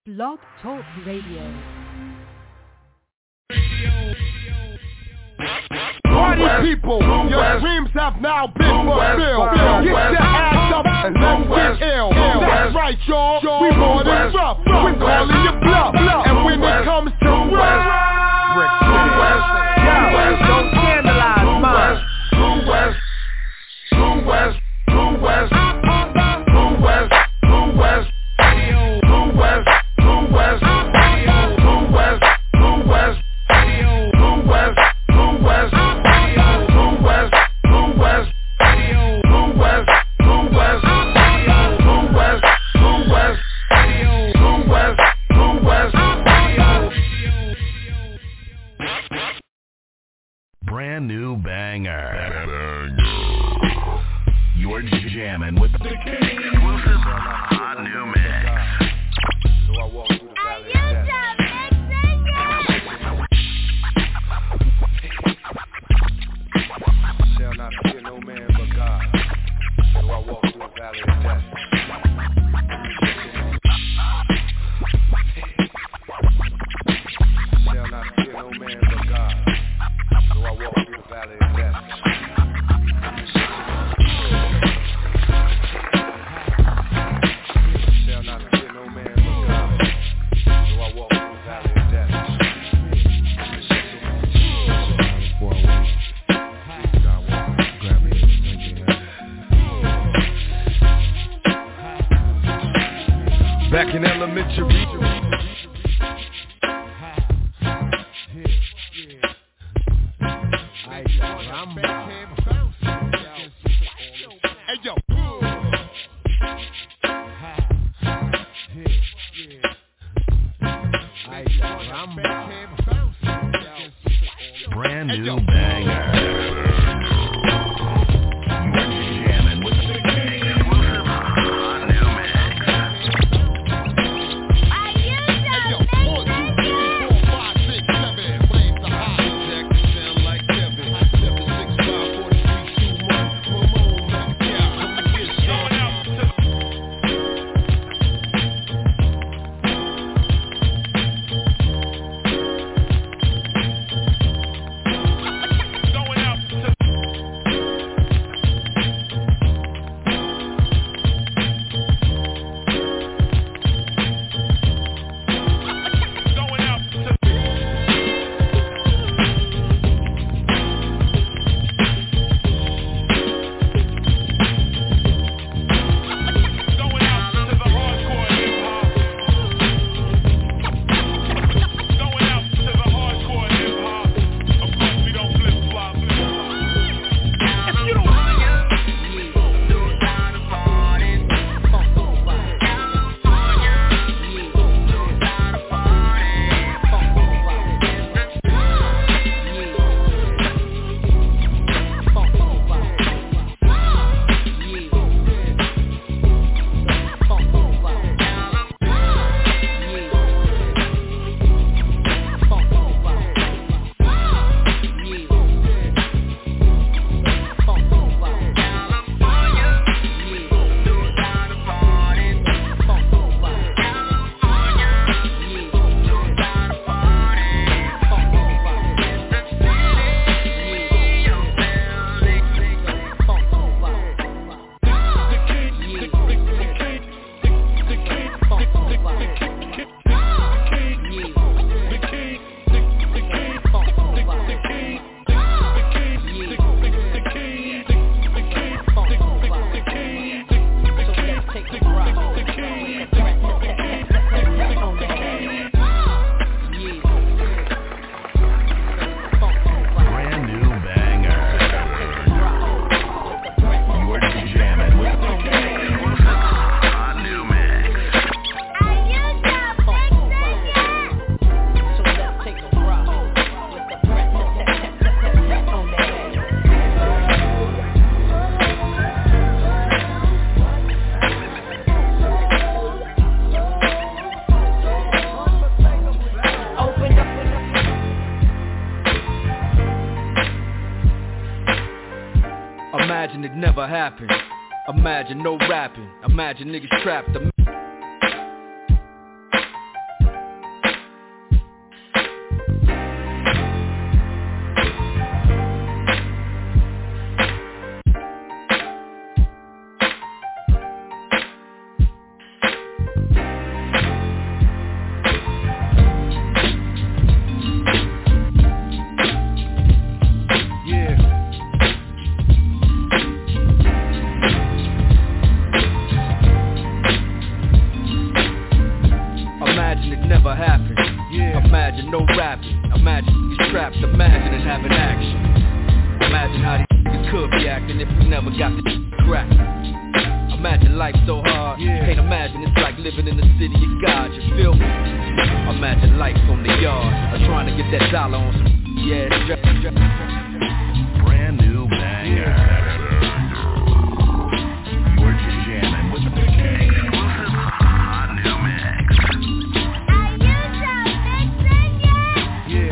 Blog Talk Radio. Party people, your dreams have now been fulfilled. Get your ass up and let's get ill. That's right, y'all. We more than rough. We're calling you bluff. And when it comes to rough, don't scandalize mine. True West, True West, True West, True West, True West, True West, True West, True West, True West, True West, True West. Brand new banger. You're jamming with the exclusive hot new mix. So I walk through the valley of death. Shall not fear no man but God. So I walk through the valley of death. Shall not fear no man but God. So I walk through the valley of death. Shall not fear no man but God. So I walk through the valley of death. Back in elementary. Brand new banger. You're jamming with the exclusive hot new Imagine it never happened. Imagine no rapping. Imagine niggas trapped. Imagine it never happened. Yeah. Imagine no rapping. Imagine you trapped. Imagine it having action. Imagine how these niggas could be acting if we never got the crack. Imagine life so hard. Yeah. Can't imagine it's like living in the city of God. You feel me? Imagine life on the yard. I'm trying to get that dollar on some. Yeah. Brand new banger. You're jamming with the king. Exclusive hot new mix. Are you so mixing yet? Yeah.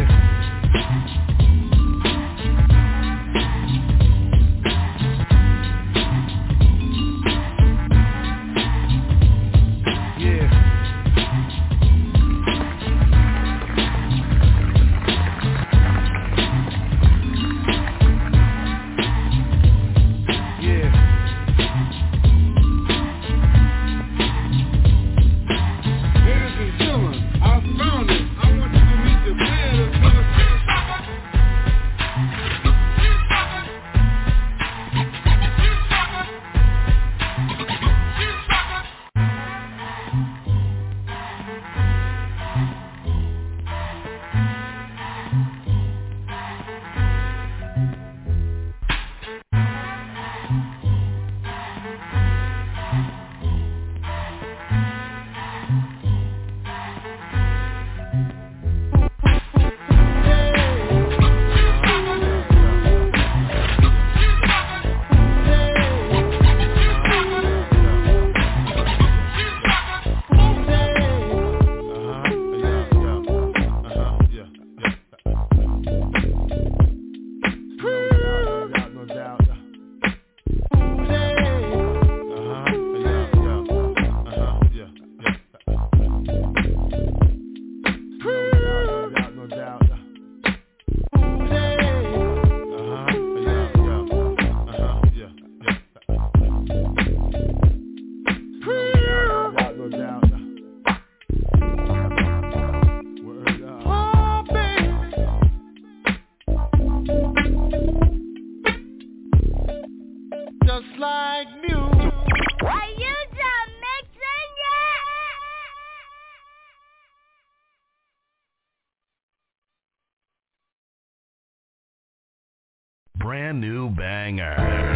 Brand new banger.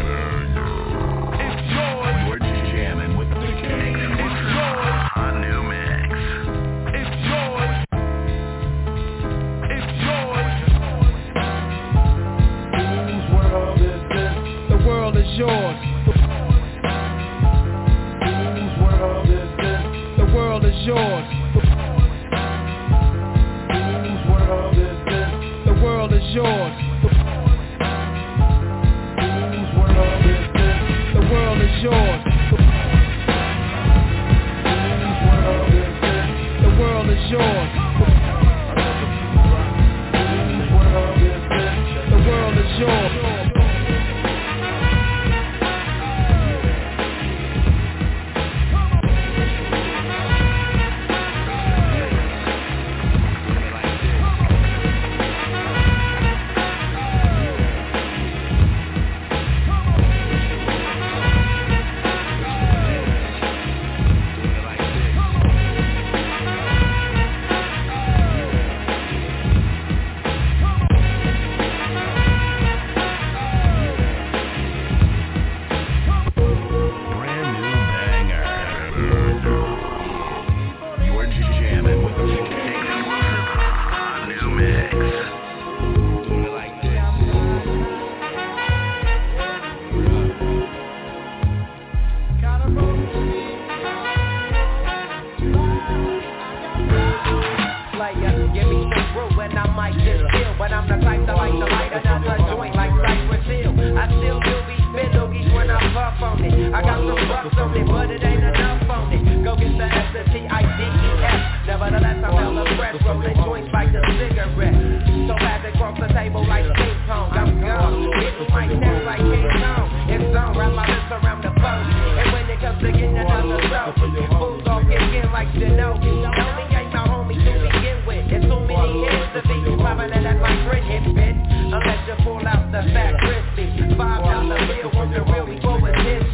It's yours. You're jamming with the king. It's yours. Hot new mix. It's yours. It's yours. Whose world is this? The world is yours. Whose world is this? The world is yours. Whose world is this? The world is yours. The world is yours. The world is yours. The world is yours.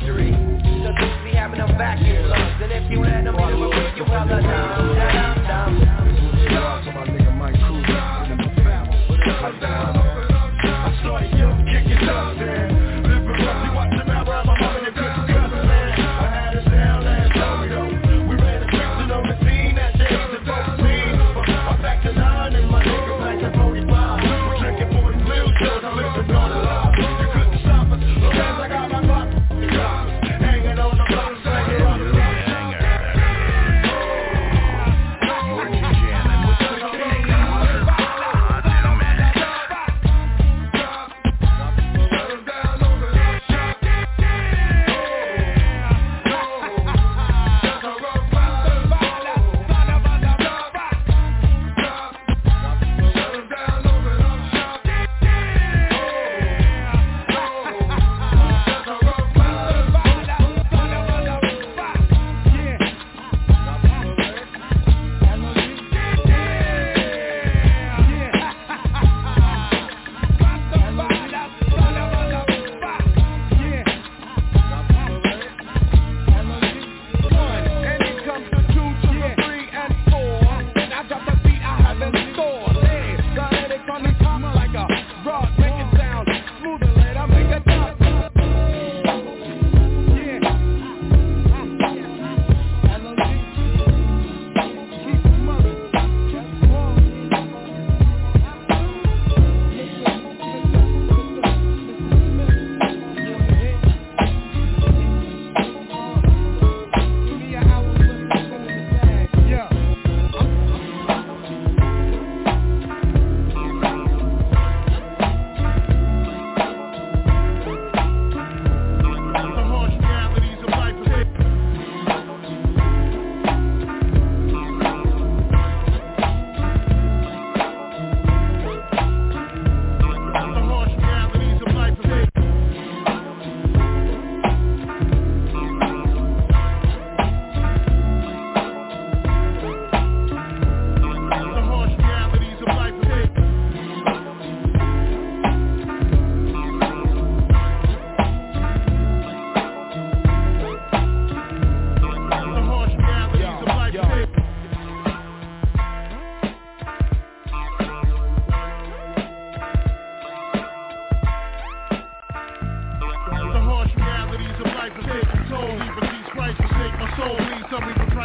Vacuum lungs, and if you let them in the you well a dumb.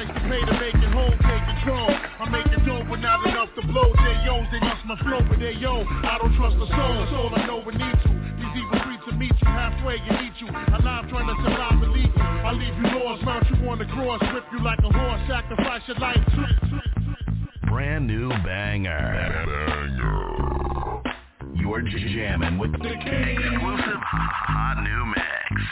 price to pay to make it whole, take control. I'm making dough, but not enough to blow. They must my flow, but I don't trust the soul. That's all I know we need to. These evil streets will meet you halfway and eat you. Alive trying to survive and leave you. I'll leave you lost, mount you on the cross, whip you like a horse, sacrifice your life. Brand new banger. You're jamming with the exclusive hot new mix.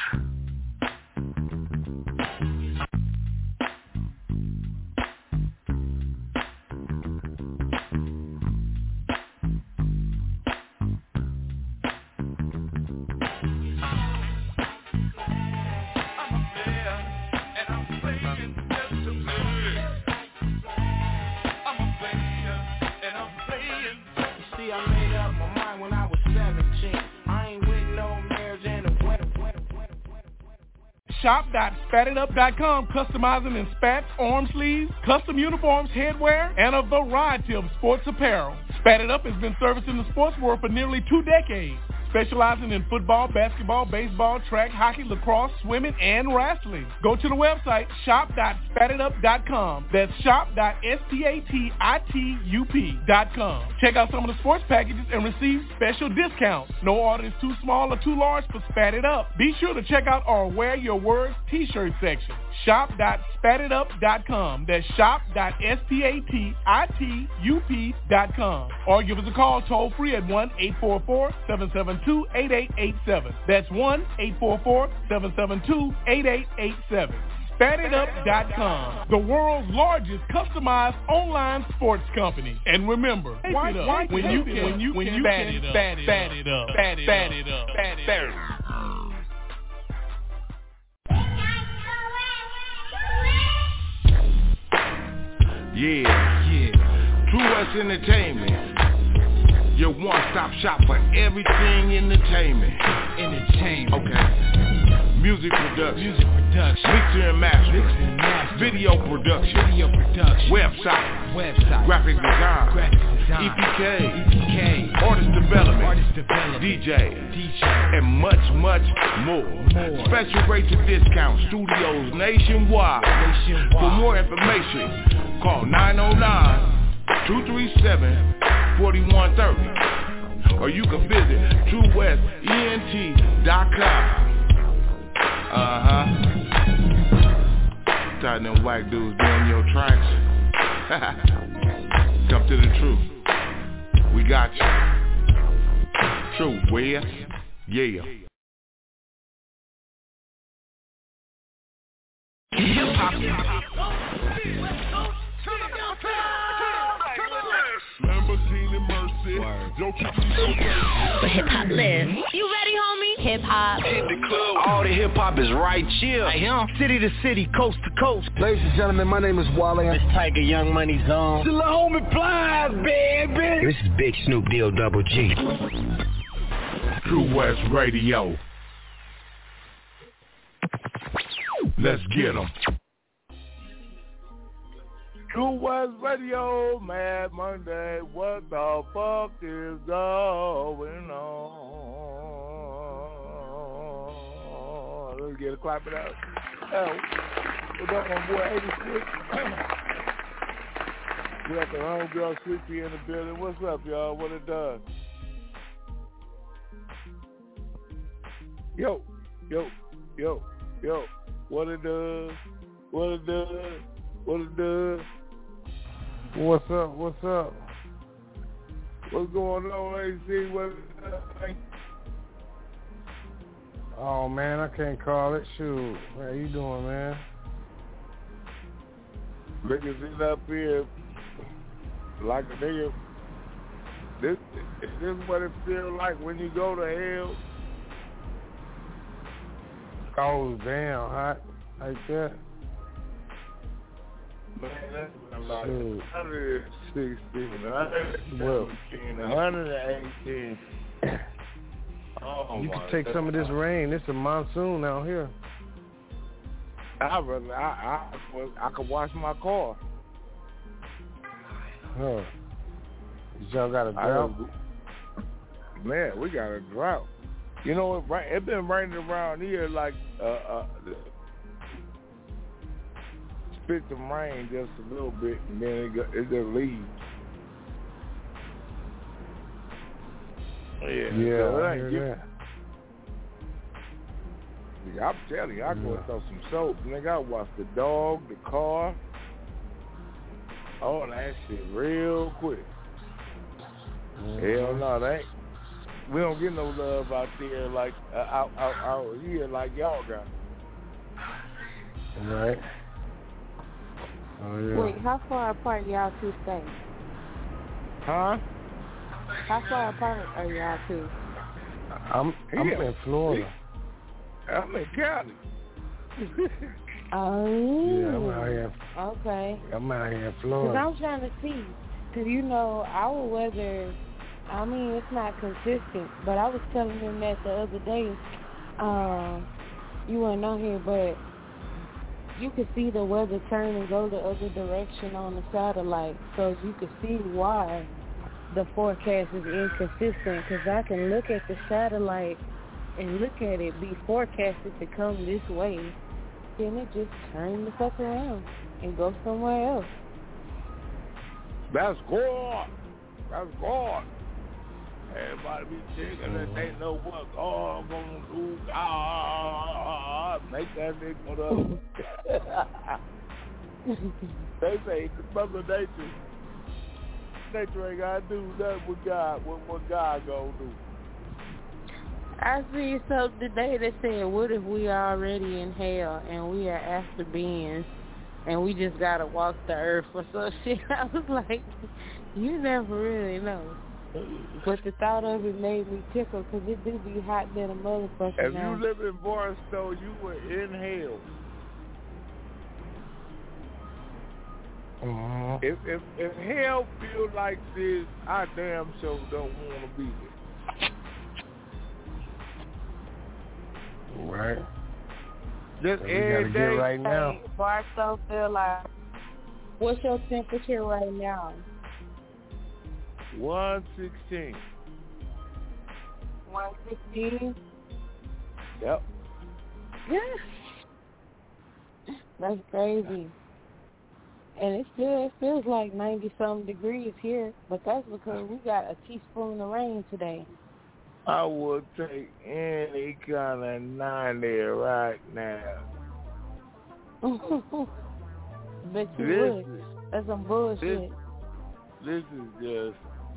Shop.SpatItUp.com, customizing in spats, arm sleeves, custom uniforms, headwear, and a variety of sports apparel. Spat It Up has been servicing the sports world for nearly 2 decades, specializing in football, basketball, baseball, track, hockey, lacrosse, swimming, and wrestling. Go to the website, shop.spatitup.com. That's shop.spatitup.com. Check out some of the sports packages and receive special discounts. No order is too small or too large for Spat It Up. Be sure to check out our Wear Your Words t-shirt section. Shop.spatitup.com. That's shop.spatitup.com. Or give us a call toll free at 1-844-772-8887. That's 1-844-772-8887. SpatItUp.com, the world's largest customized online sports company. And remember, when you can spat it up. Yeah. True West Entertainment, your one-stop shop for everything entertainment. Okay. Music production. Mixer and master. Video production. Website. Graphic design. EPK. Artist development. DJ. And much more. Special rates and discounts. Studios nationwide. For more information, call 909-237-4130. Or you can visit TrueWestENT.com. Tired them whack dudes doing your tracks. Come to the truth. We got you. True West. Yeah. Lamborghini Mercy. For hip hop live. You ready, homie? Hip hop. Hit the club. All the hip hop is right here. City to city, coast to coast. Ladies and gentlemen, my name is Wally. It's Tiger Young Money Zone. Still a homie Plies, baby. This is Big Snoop Deal Double G. True West Radio. Let's get 'em. True West Radio, Mad Monday. What the fuck is going on? Let's get a clap it out. Oh, what's up, my boy 86? We got the homegirl Sleepy in the building. What's up, y'all? What it does? Yo. What it does? What's up? What's going on, AC? Oh, man, I can't call it. Shoot. How you doing, man? Niggas is up here like a nigga. This is what it feels like when you go to hell. Goes down hot like that. Man, that's like 116, 118. Oh, you can take some of this rain. It's a monsoon out here. I could wash my car. Huh. Y'all got a drought? Man, we got a drought. You know, it been raining around here like spit some rain just a little bit, and then it just leaves. Yeah, so I hear that. Yeah, I'm telling you, I go and throw some soap. Nigga, I wash the dog, the car, all that shit real quick. Hell no, that ain't. We don't get no love out there like out here like y'all got. Right. Oh yeah. Wait, how far apart y'all two stay? Huh? How far apart are y'all two? I'm in Florida. I'm in Cali. Oh. Yeah, I'm out here. Okay. I'm out here in Florida. Because I'm trying to see. Because, you know, our weather, I mean, it's not consistent. But I was telling him that the other day. You weren't on here, but you could see the weather turn and go the other direction on the satellite. So you could see why the forecast is inconsistent. Because I can look at the satellite and look at it be forecasted to come this way, then it just turn the fuck around and go somewhere else. That's God. That's God. Everybody be thinking that they know what God gonna do. Make that nigga up. They say Mother Nature ain't gotta do nothing with God. What God gonna do? I see something today that said, what if we are already in hell and we are after beings and we just gotta walk the earth or some shit? I was like, you never really know. But the thought of it made me tickle because it do be hot than a motherfucker. If now. you live in Barstow, you were in hell. If hell feel like this, I damn sure don't want to be there. Right. Just so we gotta get right now. Barstow feel like, what's your temperature right now? 116. 116? Yep. Yeah. That's crazy. And it feels like 90-something degrees here, but that's because we got a teaspoon of rain today. I would take any kind of 90 right now. Bet you would. That's some bullshit. This is just,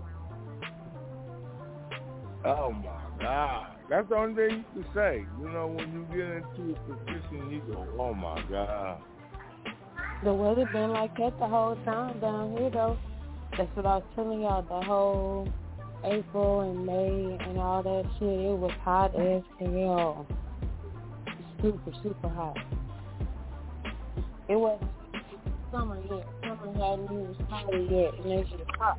oh my God. That's the only thing you can say. You know, when you get into a position, you go, oh my God. The weather been like that the whole time down here, though. That's what I was telling y'all, the whole April and May and all that shit. It was hot as hell. Super, super hot. It wasn't summer yet. Summer hadn't even started yet, and it's just hot.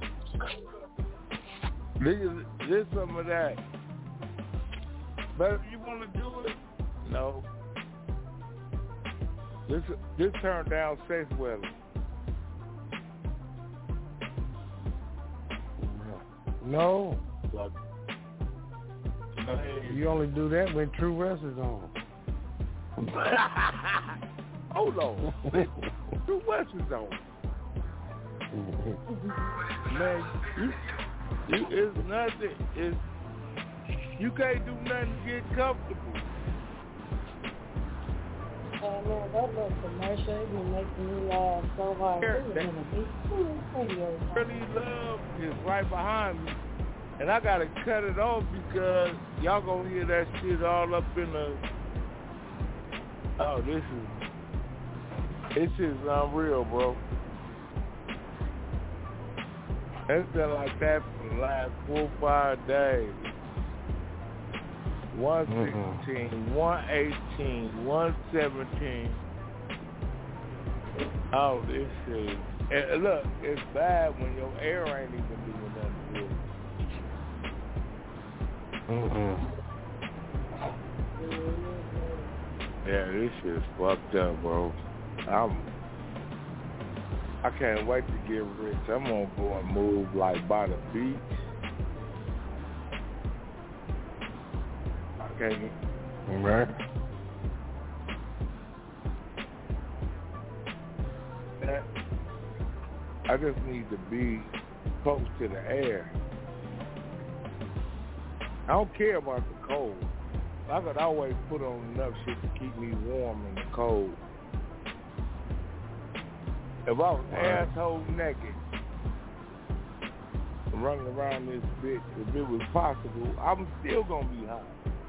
There's some of that. But if you want to do it, no. This turned down safe weather. No. You only do that when True West is on. Hold on. True West is on. Man, it's nothing. You can't do nothing to get comfortable. Oh man, that little commercial, it be making me laugh so hard. Really love is right behind me, and I gotta cut it off because y'all gonna hear that shit all up in the. Oh, it's just unreal, bro. It's been like that for the last 4 or 5 days. 116, 118, 117. Oh, this is. And look, it's bad when your air ain't even doing nothing good. Yeah, this shit's fucked up, bro. I can't wait to get rich. I'm gonna go and move like by the beach. Okay. Right. that. I just need to be close to the air. I don't care about the cold. I could always put on enough shit to keep me warm in the cold. If I was asshole naked running around this bitch, if it was possible, I'm still gonna be hot.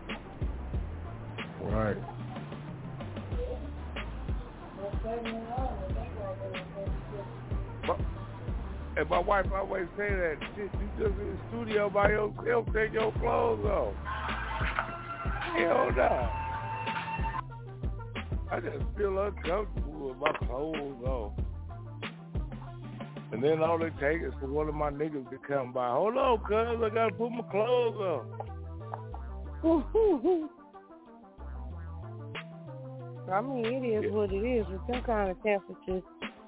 Right. And my wife always say that, shit, you just in the studio by yourself, take your clothes off. Hell no. I just feel uncomfortable with my clothes off. And then all it takes is for one of my niggas to come by. Hold on, cuz, I gotta put my clothes on. I mean, it is what it is with some kind of temperatures.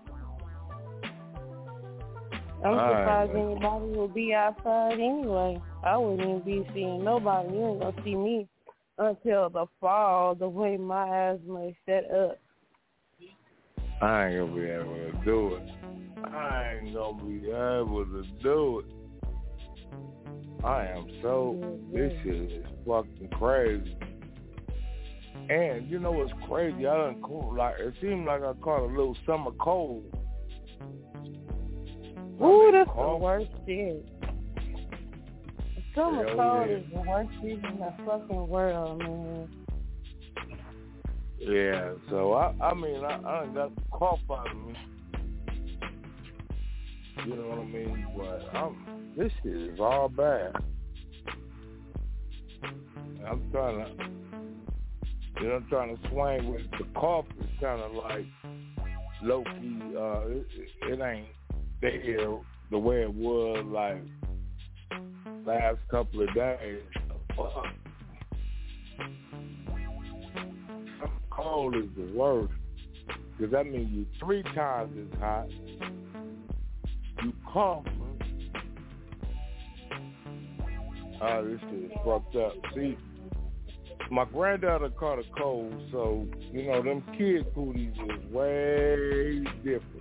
I'm surprised anybody will be outside anyway. I wouldn't even be seeing nobody. You ain't gonna see me until the fall, the way my asthma is set up. I ain't gonna be able to do it. I ain't gonna be able to do it. I am so, this shit is fucking crazy. And you know what's crazy? I done cool, like, it seemed like I caught a little summer cold. Ooh, that's the worst shit. Summer cold is the worst shit in the fucking world, man. Yeah, so I mean, I done got the cough out of me. You know what I mean? But this shit is all bad. I'm trying to swing with the cough. It's kind of like low key. It ain't there the way it was like last couple of days. Cold is the worst because that means you 3 times as hot. You coughing. Oh, this shit is fucked up. See, my granddaughter caught a cold, so, you know, them kid cooties is way different.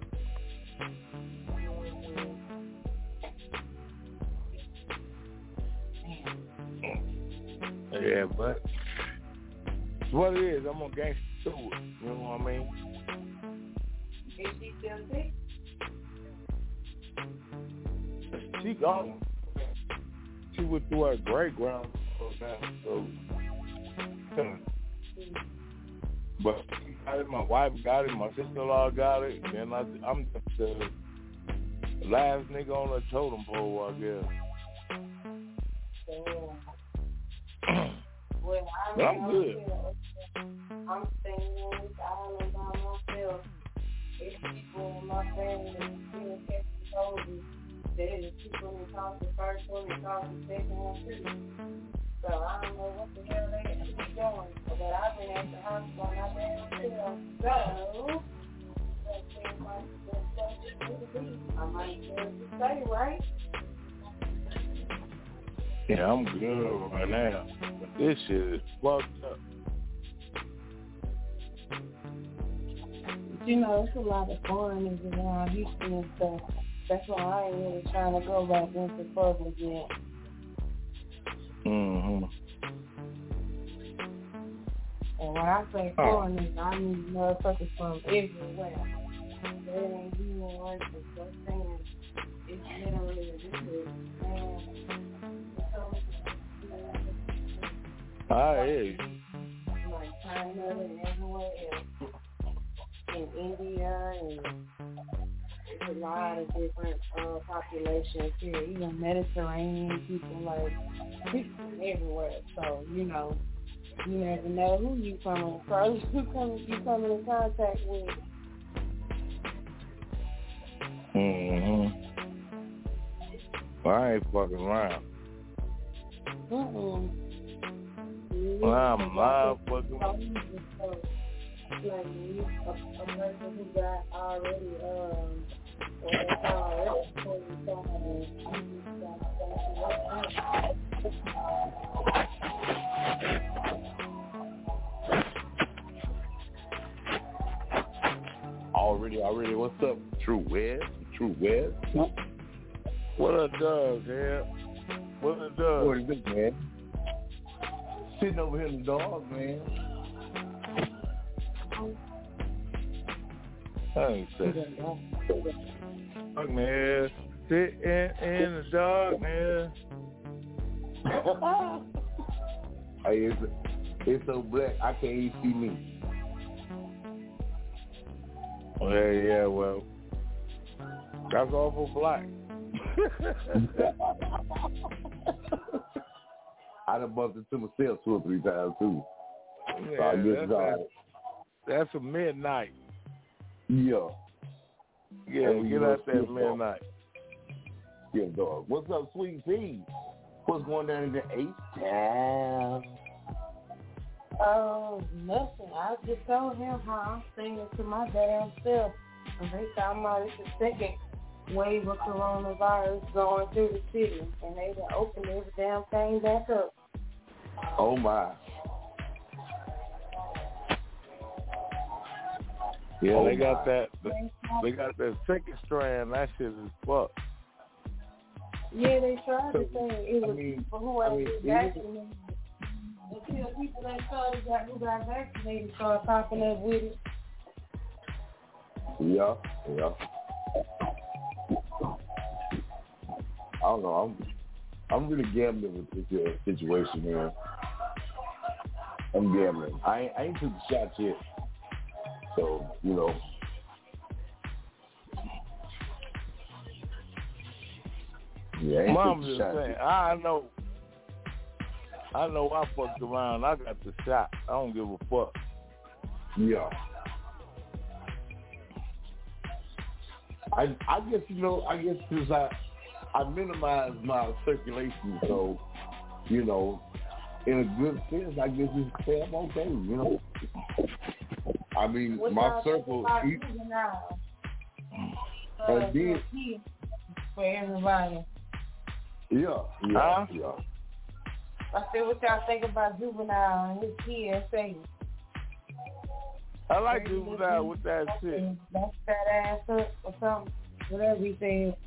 Yeah, but it's what it is. I'm gonna gangster through it. You know what I mean? Is she still sick? She gone. She went through her great grandma, so. But she got it, my wife got it, my sister-in-law got it, and then I'm the last nigga on the totem pole, I guess. Well, I'm good. I'm staying in this island by myself. It's people in my family that still catching COVID. There's people who caught the first one and caught the second one too. So I don't know what the hell they should be doing. But I've been at the hospital and I've been so I might just say, right? Yeah, I'm good right now. But this shit is fucked up. But you know, it's a lot of foreigners around Houston and stuff. That's why I ain't really trying to go back into public yet. Mm-hmm. And when I say foreigners, I mean motherfuckers from everywhere. They ain't even worth it. So saying it's literally ridiculous, man. I hear you. Like China and everywhere else. In India and a lot of different populations here, even Mediterranean people, like people everywhere. So, you know, you never know who you coming across, you coming in contact with. Mm-hmm. Well, I ain't fucking around. Well, I'm live fucking around. Like a person who got already Already, what's What's up, True West? True West? What up, Doug, man? What up, Doug? What is it, man? Sitting over here in the dark, man. I ain't saying. Fuck, man. Sitting in the dark, man. Hey, it's so black, I can't even see me. Yeah, well, that's awful black. I done bumped into myself 2 or 3 times, too. Yeah, so that's a midnight. Yeah. Yeah, get out there midnight. Yeah, dog. What's up, Sweet Pea? What's going down in the H-Town? Nothing. I just told him how I'm singing to my damn self. And they talking about it's the second wave of coronavirus going through the city. And they done opened every damn thing back up. Oh, my. Yeah, they got that. They got that second strand. That shit is fucked. Yeah, they tried to say it was people who had been vaccinated. Until people that who got vaccinated started popping up with it. Yeah. I don't know. I'm really gambling with this situation here. I'm gambling. I ain't took the shot yet. So, you know. Yeah, I ain't Mom took the just shot saying, yet. I know I fucked around. I got the shot. I don't give a fuck. Yeah. I guess, you know, because I minimize my circulation, so, you know, in a good sense, I guess it's I'm okay, you know. I mean, my circle. And then, for everybody. Yeah. I said, what y'all think about Juvenile and his kids saying? I like Juvenile with that shit. That's that ass up or something, whatever he said.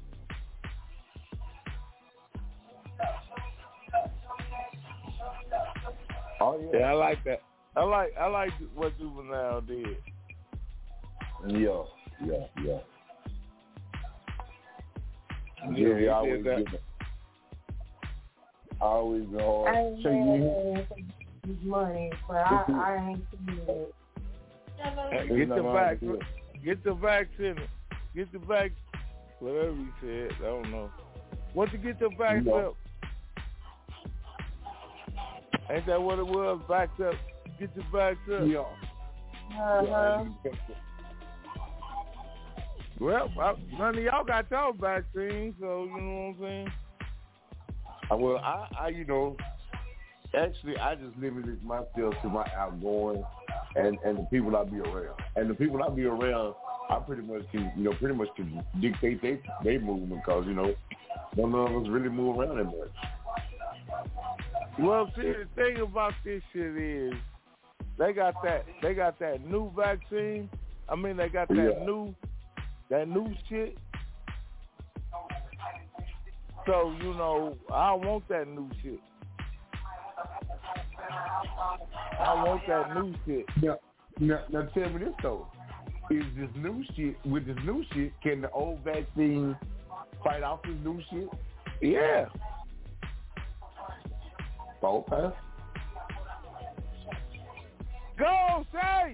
Oh yeah, I like that. I like what Juvenile did. Yeah. Yeah, I always that. I always his money, but I ain't seen it. Get the vaccine. Get the vaccine. Whatever he said, I don't know. What to get the vaccine up? Ain't that what it was? Backed up. Get the vaccine. Yeah. Well, none of y'all got y'all vaccine, so you know what I'm saying? Well, I you know, actually, I just limited myself to my outgoing and the people I be around. And the people I be around, I pretty much can dictate they movement because, you know, none of us really move around that much. Well, see, the thing about this shit is they got that new vaccine. I mean, they got that new shit. So, you know, I want that new shit. I want that new shit. Now tell me this though. Is this new shit, with this new shit, can the old vaccine fight off this new shit? Yeah. Okay. Go, Chase!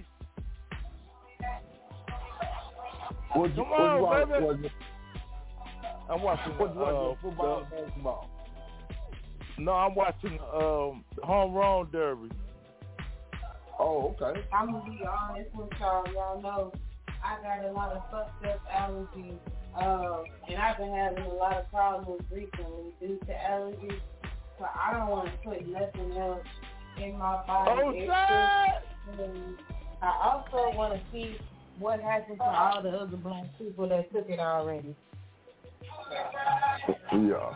Come on, baby. I'm watching football, basketball. No, I'm watching Home Run Derby. Oh, okay. I'm gonna be honest with y'all. Y'all know I got a lot of fucked up allergies, and I've been having a lot of problems recently due to allergies. So I don't want to put nothing else in my body. Oh, shit! I also want to see what happened to all the other black people that took it already. Yeah.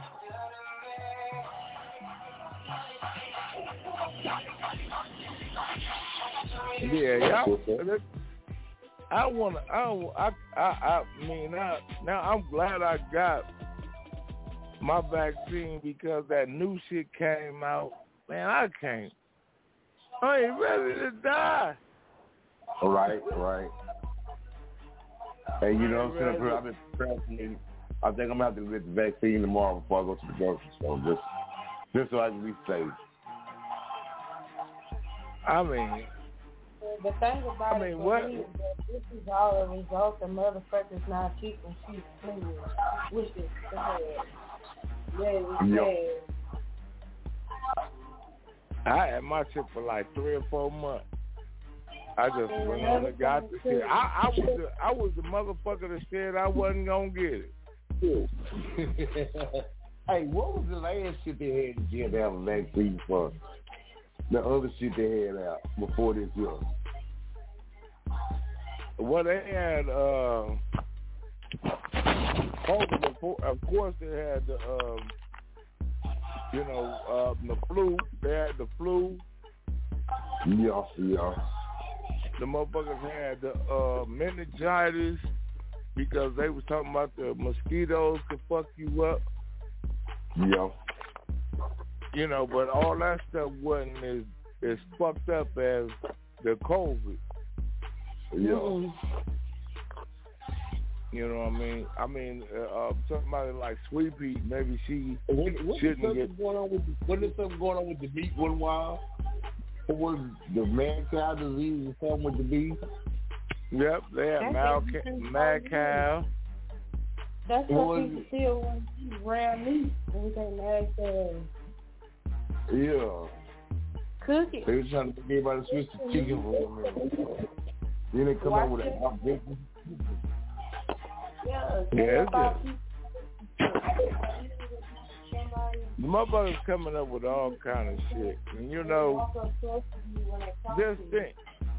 Yeah, y'all. I I mean, now I'm glad I got my vaccine because that new shit came out. Man, I ain't ready to die. Right. Hey, you know what I'm saying? I've been procrastinating. I think I'm going to have to get the vaccine tomorrow before I go to the grocery store, just so I can be safe. I mean, the thing about it what? Me is that this is all a result of motherfuckers not keeping shit clean, which is sad. Yeah, it's sad. I had my shit for like 3 or 4 months. I just went on and got the shit. I was the motherfucker that said I wasn't gonna get it. Hey, what was the last shit they had that you had to have a vaccine for? The other shit they had out before this year. Well, they had of course they had the the flu. They had the flu. Yeah. The motherfuckers had the meningitis because they was talking about the mosquitoes could fuck you up. Yeah. You know, but all that stuff wasn't as fucked up as the COVID. Yeah. You know what I mean? Somebody like Sweet Pea, maybe she shouldn't get. Wasn't something going on with the beef one while? What was the mad-cow disease or something with the beef? Yep, they had mad-cow. That's what people still want to eat rare meat. Everything mad-cow. Yeah. Cook it. They were trying to get everybody to switch to chicken for a minute. Then they come out with that hot bacon. Yeah. The motherfuckers coming up with all kind of shit. And you know, just think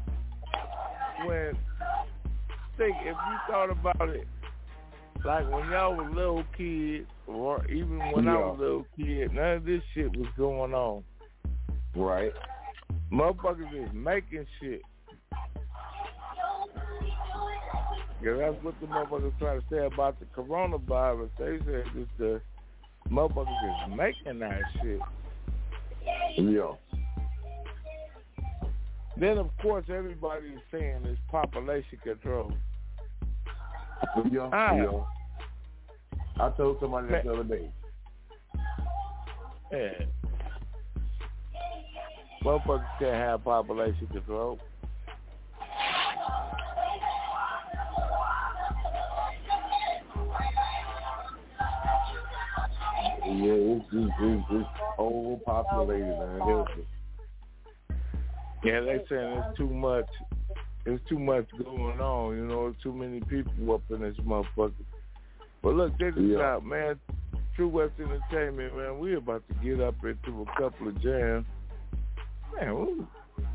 if you thought about it, like when y'all was little kids, or even when I was a little kid, none of this shit was going on. Right. Motherfuckers is making shit. Yeah, that's what the motherfuckers try to say about the coronavirus. They said that the motherfuckers is making that shit. Yeah. Then, of course, everybody is saying it's population control. Yeah. I told somebody that the other day. Yeah. Motherfuckers can't have population control. Yeah, it's overpopulated, man. Yeah, they saying it's too much. There's too much going on, you know. Too many people up in this motherfucker. But look, check this out, man. True West Entertainment, man. We about to get up into a couple of jams. Man,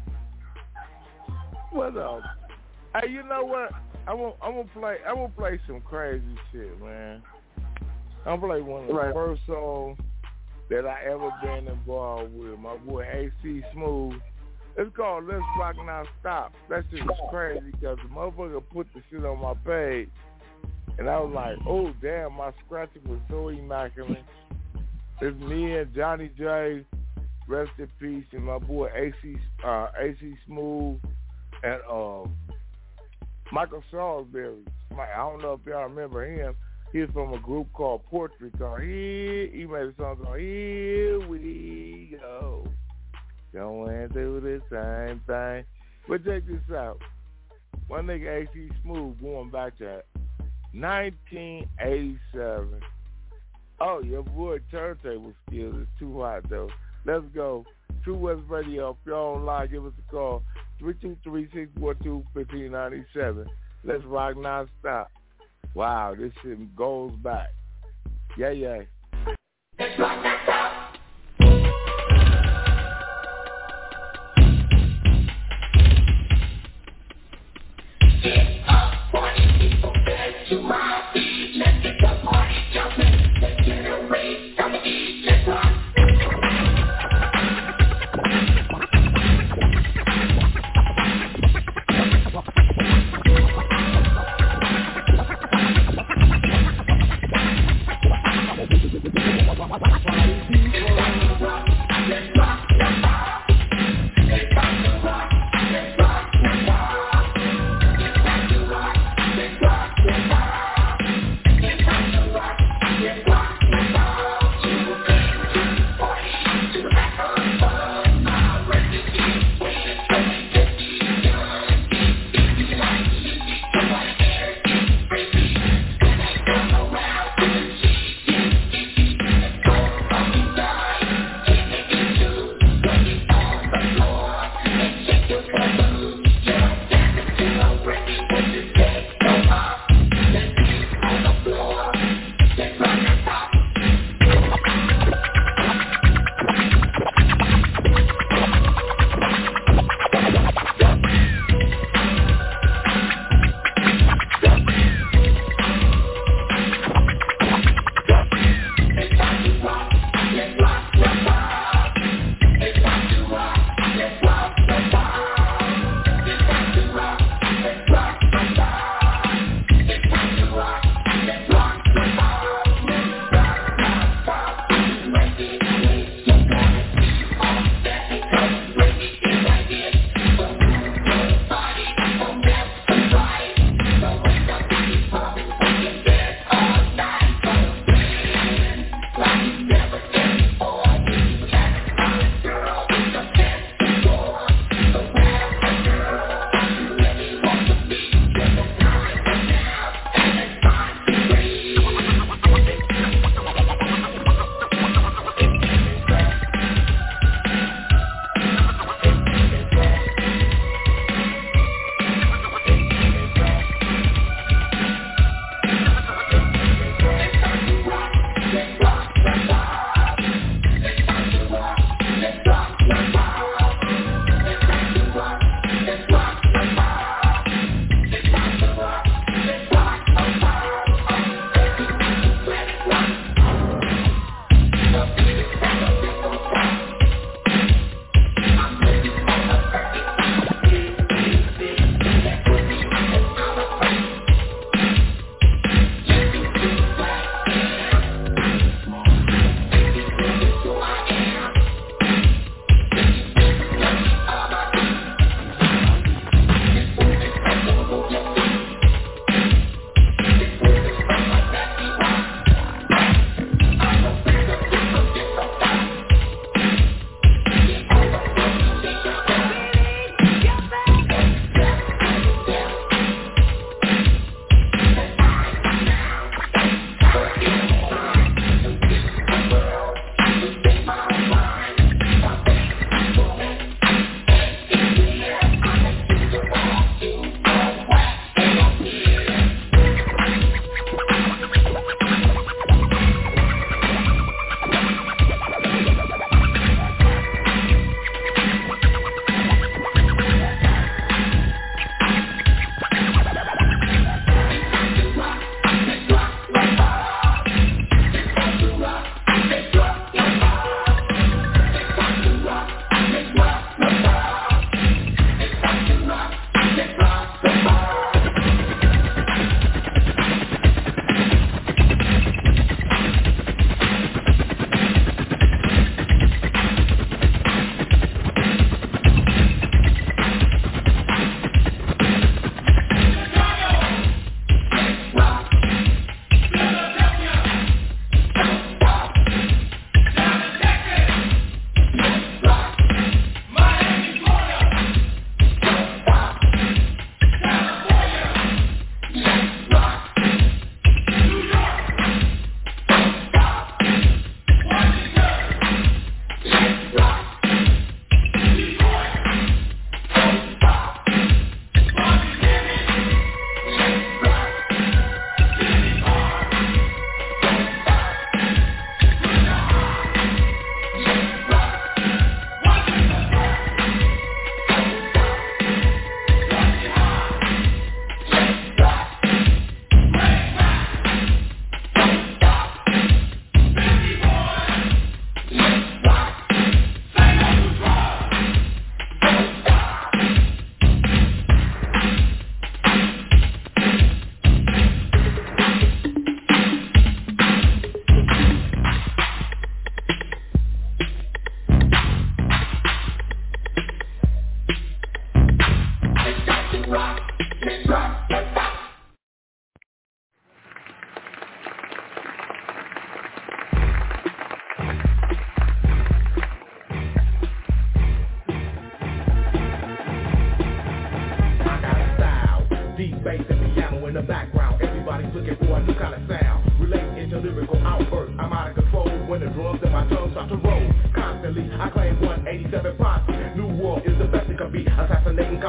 what else? Hey, you know what? I'm gonna play some crazy shit, man. I'm gonna play one of the first songs that I ever been involved with. My boy AC Smooth. It's called Let's Rock Now Stop. That shit is crazy because the motherfucker put the shit on my page, and I was like, oh damn, my scratching was so immaculate. It's me and Johnny J, rest in peace, and my boy AC Smooth and Michael Salisbury. I don't know if y'all remember him. He's from a group called Poetry Car. He made a song called Here We Go. Going through the same thing. But check this out. One nigga AC Smooth going back to 1987. Oh, your boy Turntable Skills is too hot, though. Let's go. True West Radio. If y'all online, give us a call. 323-642-1597. Let's rock non-stop. Wow, this shit goes back. Yeah. Let's rock non-stop. Get up, party people, get to my feet. Let's get the party jumping. Let's get a race on the beat. Let's rock.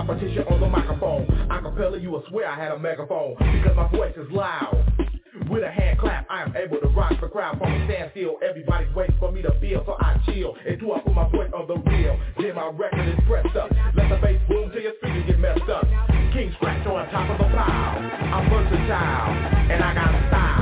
competition on the microphone. Acapella, you will swear I had a megaphone, because my voice is loud. With a hand clap, I am able to rock the crowd from a standstill. Everybody's waiting for me to feel, so I chill until I put my voice on the reel. Then my record is pressed up. Let the bass boom till your speakers get messed up. King Scratch on top of the pile. I'm versatile, and I got style.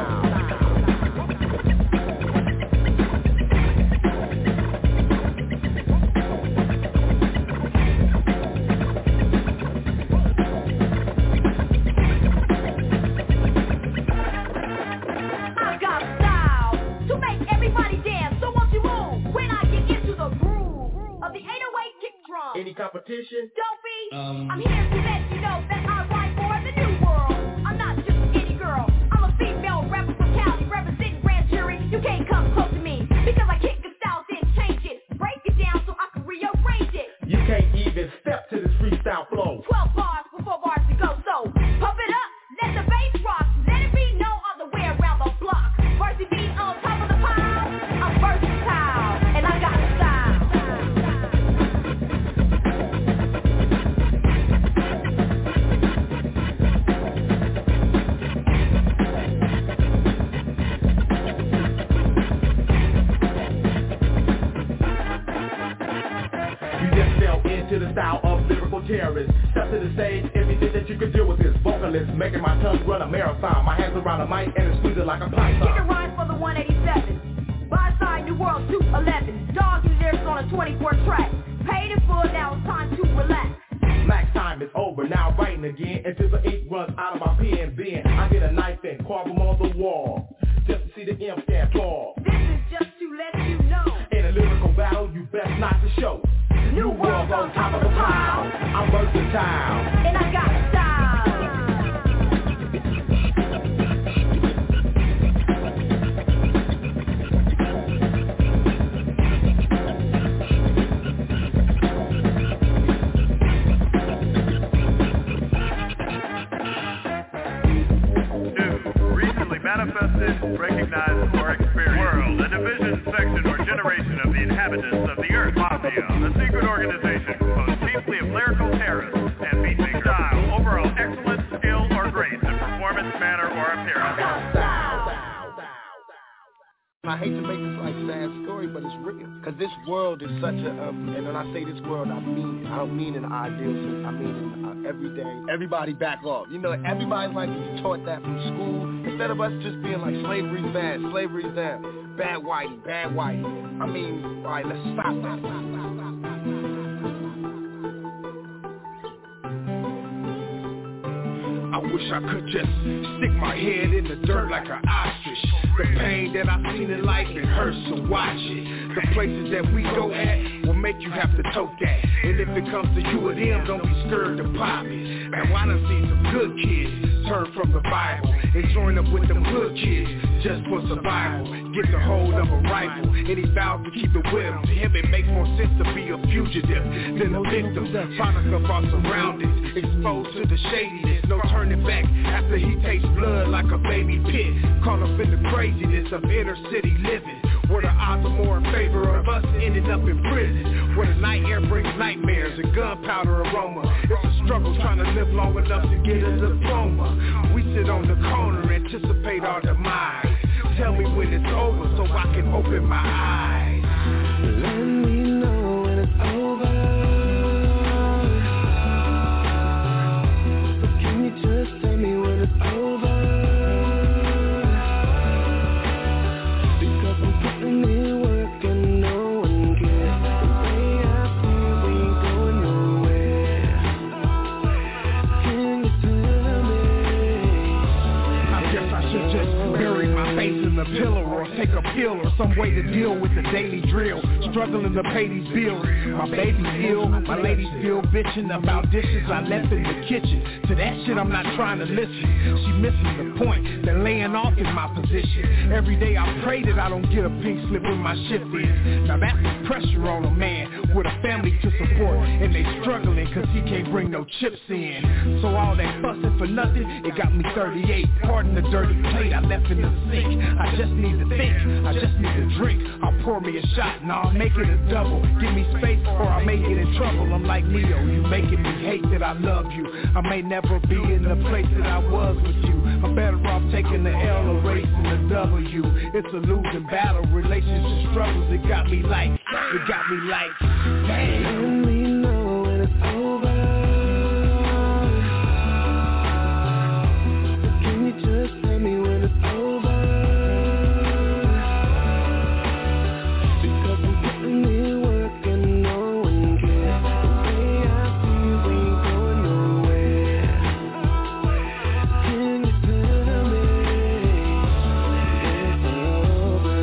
Any competition? Don't be. I'm here to let you know that I write for the new world. I'm not just any girl. I'm a female rapper from Cali, representing Grand Jury. You can't come close to me because I kick the style, then change it. Break it down so I can rearrange it. You can't even step to this freestyle flow. 12 bars with 4 bars to go, so pump it up, let the bass rock. Let it be known all the way around the block. Varsity beat on top of the pile. I'm versatile, and I got style. To the style of lyrical terrorists. Step to the stage, everything that you could do with this vocalist, making my tongue run a marathon. My hands around the mic and it squeezes like a python. Kick a rhyme for the 187. By side, New World 211. Dog and lyrics on a 24 track. Paid in full, now it's time to relax. Max time is over, now writing again until the ink runs out of my pen. Then I get a knife and carve them on the wall, just to see the M stand tall. This is just to let you know, in a lyrical battle, you best not to show. New world on top of the pile. I'm versatile, and I got style. Manifested, recognized, or experienced. World, a division, section, or generation of the inhabitants of the earth. Mafia, a secret organization composed chiefly of lyrical terrorists and beat makers. Style, overall excellence, skill, or grace in performance, manner, or appearance. I hate to make this like sad story, but it's real. Cause this world is such a, and when I say this world, I mean it. I don't mean in an ideal sense. I mean in every day. Everybody back off. You know, everybody's like is taught that from school. Instead of us just being like slavery's bad, slavery's down, bad whitey, bad whitey. I mean, all right, let's stop that. I wish I could just stick my head in the dirt like an ostrich. The pain that I've seen in life, it hurts, so watch it. The places that we go at will make you have to tote that. And if it comes to you or them, don't be scared to pop it. Now I done seen some good kids turn from the Bible and join up with them good kids just for survival. Get the hold of a rifle and he vows to keep it with him. To him it makes more sense to be a fugitive than a victim. Find us up our surroundings, exposed to the shadiness, no turning back after he tastes blood like a baby pit. Caught up in the craziness of inner city living, where the odds are more in favor of us ending up in prison, where the night air brings nightmares and gunpowder aroma. It's a struggle trying to live long enough to get a diploma. We sit on the corner, anticipate our demise. Tell me when it's over so I can open my eyes. Let me know when it's over. So can you just tell me when it's over? Because I'm putting in work and no one cares. The way I feel, we ain't going nowhere. Can you tell me? I guess I should just bury my face in the pillow or take a pill or some way to deal with the daily drill. Struggling to pay these bills. My baby's ill, my lady's still bitching about dishes I left in the kitchen. To that shit I'm not trying to listen. She missing the point that laying off is my position. Every day I pray that I don't get a pink slip when my shift is. Now that's the pressure on a man with a family to support, and they struggling cause he can't bring no chips in. So all that fussing for nothing, it got me 38. Pardon the dirty plate I left in the sink. I just need to think, I just need to drink. I'll pour Pour me a shot, nah, make it a double. Give me space or I may get in trouble. I'm like Neo, you making me hate that I love you. I may never be in the place that I was with you. I'm better off taking the L or racing the W. It's a losing battle, relationship struggles. It got me like, damn. Let me know when it's over. Can you just tell me when it's over? Because I'm putting in work and no one cares. The way I see you ain't going nowhere. Can you tell me it's over?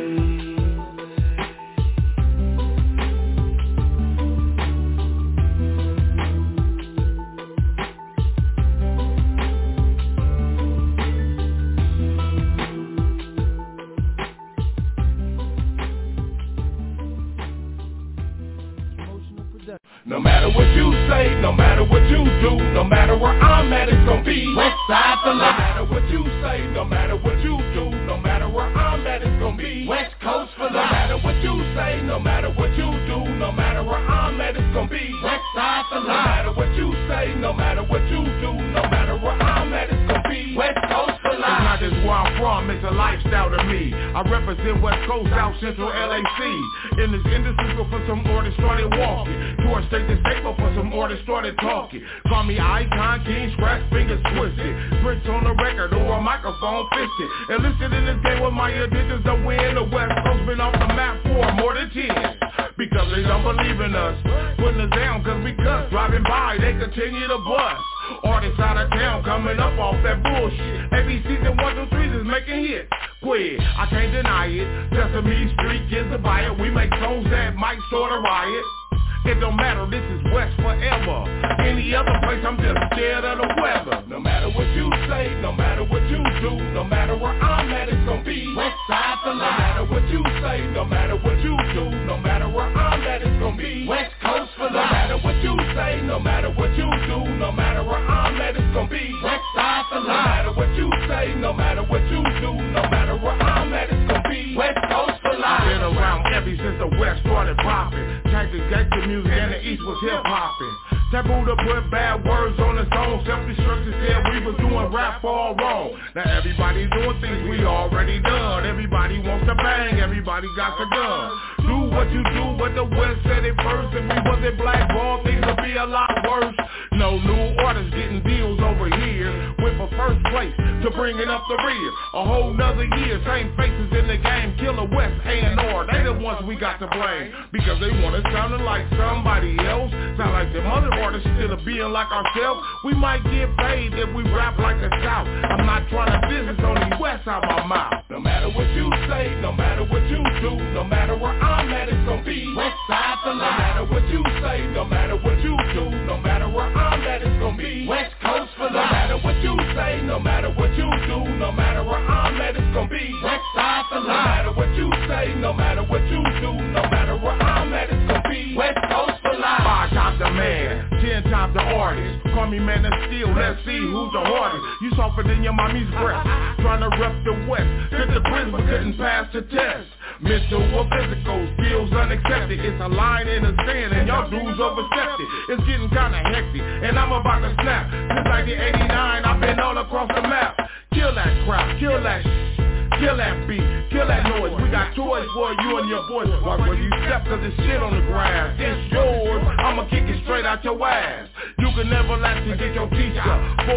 No matter what you say, no matter what you do, no matter where I'm at, it's gon' be West Side for life. No matter what you say, no matter what you do, no matter where I'm at, it's gon' be West Coast for life. No matter what you say, no matter what you do, no matter where I'm at, it's gon' be West Side for life. No matter what you say, no matter what you do, no matter where I'm at, it's gon' be West Coast for life. It's not just where I'm from, it's a lifestyle to me. I represent West Coast, South Central LAC. In this industry before some orders started walking. Tour state to state before some orders started talking. Call me Icon King, scratch fingers twisted. Bricks on the record or a microphone fisted. Enlisted in this game with my intentions to win. The West Coast been off the map for more than 10. Because they don't believe in us. Putting us down cause we cuss. Driving by, they continue to bust. Artists out of town coming up off that bullshit. ABCs and 1, 2, 3s is making hits. Quit, I can't deny it. Sesame Street kids to buy it. We make songs that might start a riot. It don't matter, this is West forever. Any other place, I'm just scared of the weather. No matter what you say, no matter what you do, no matter where I'm at, it's gon' be West Side for life. No matter what you say, no matter what you do, no matter where I'm at, it's gon' be West Coast for life. No matter what you say, no matter what you do, no matter where I'm at, it's gon' be West Side for life. No matter what you say, no matter what you do, no matter where I'm at, it's gon' be West Coast for life. I've been around every since the West started popping. Gangsta music and the East was hip-hopping. Taboo to put bad words on the song. Self-destruction said we was doing rap all wrong. Now everybody doing things we already done. Everybody wants to bang, everybody got the gun. Do what you do, but the West said it first. If we wasn't blackballed, things would be a lot worse. No new artists getting deals over here. Went for first place to bringing up the rear. A whole nother year, same faces in the game. Killer West, A&R, they the ones we got to blame. Because they want us sounding like somebody else. Sound like them other artists instead of being like ourselves. We might get paid if we rap like the South. I'm not trying to business on the West out my mouth. No matter what you say, no matter what you do, no matter where I'm at, it's gon' be West Side for life. No matter what you say, no matter what you do, no matter where I'm at, it's gon' be West Coast for life. No matter what you say, no matter what you do, no matter where I'm at, it's gon' be West Side for life. No matter what you say, no matter what you do, no matter where I'm at, it's gon' be West Coast for life. 5 times the man, 10 times the artist. Call me man of steel, let's see who's the hardest. You softer than your mommy's breast. Trying to rep the West, took the quiz but couldn't pass the test. Mental or physical, skills unaccepted. It's a line in the sand and y'all dudes overstepped it. It's getting kinda hectic and I'm about to snap. Since 1989 I've been all across the map. Kill that crap, kill that kill that beat, kill that noise. We got toys for you and your boys. Watch where you step cause there's shit on the ground. It's yours, I'ma kick it straight out your ass. You can never let you get your teacher.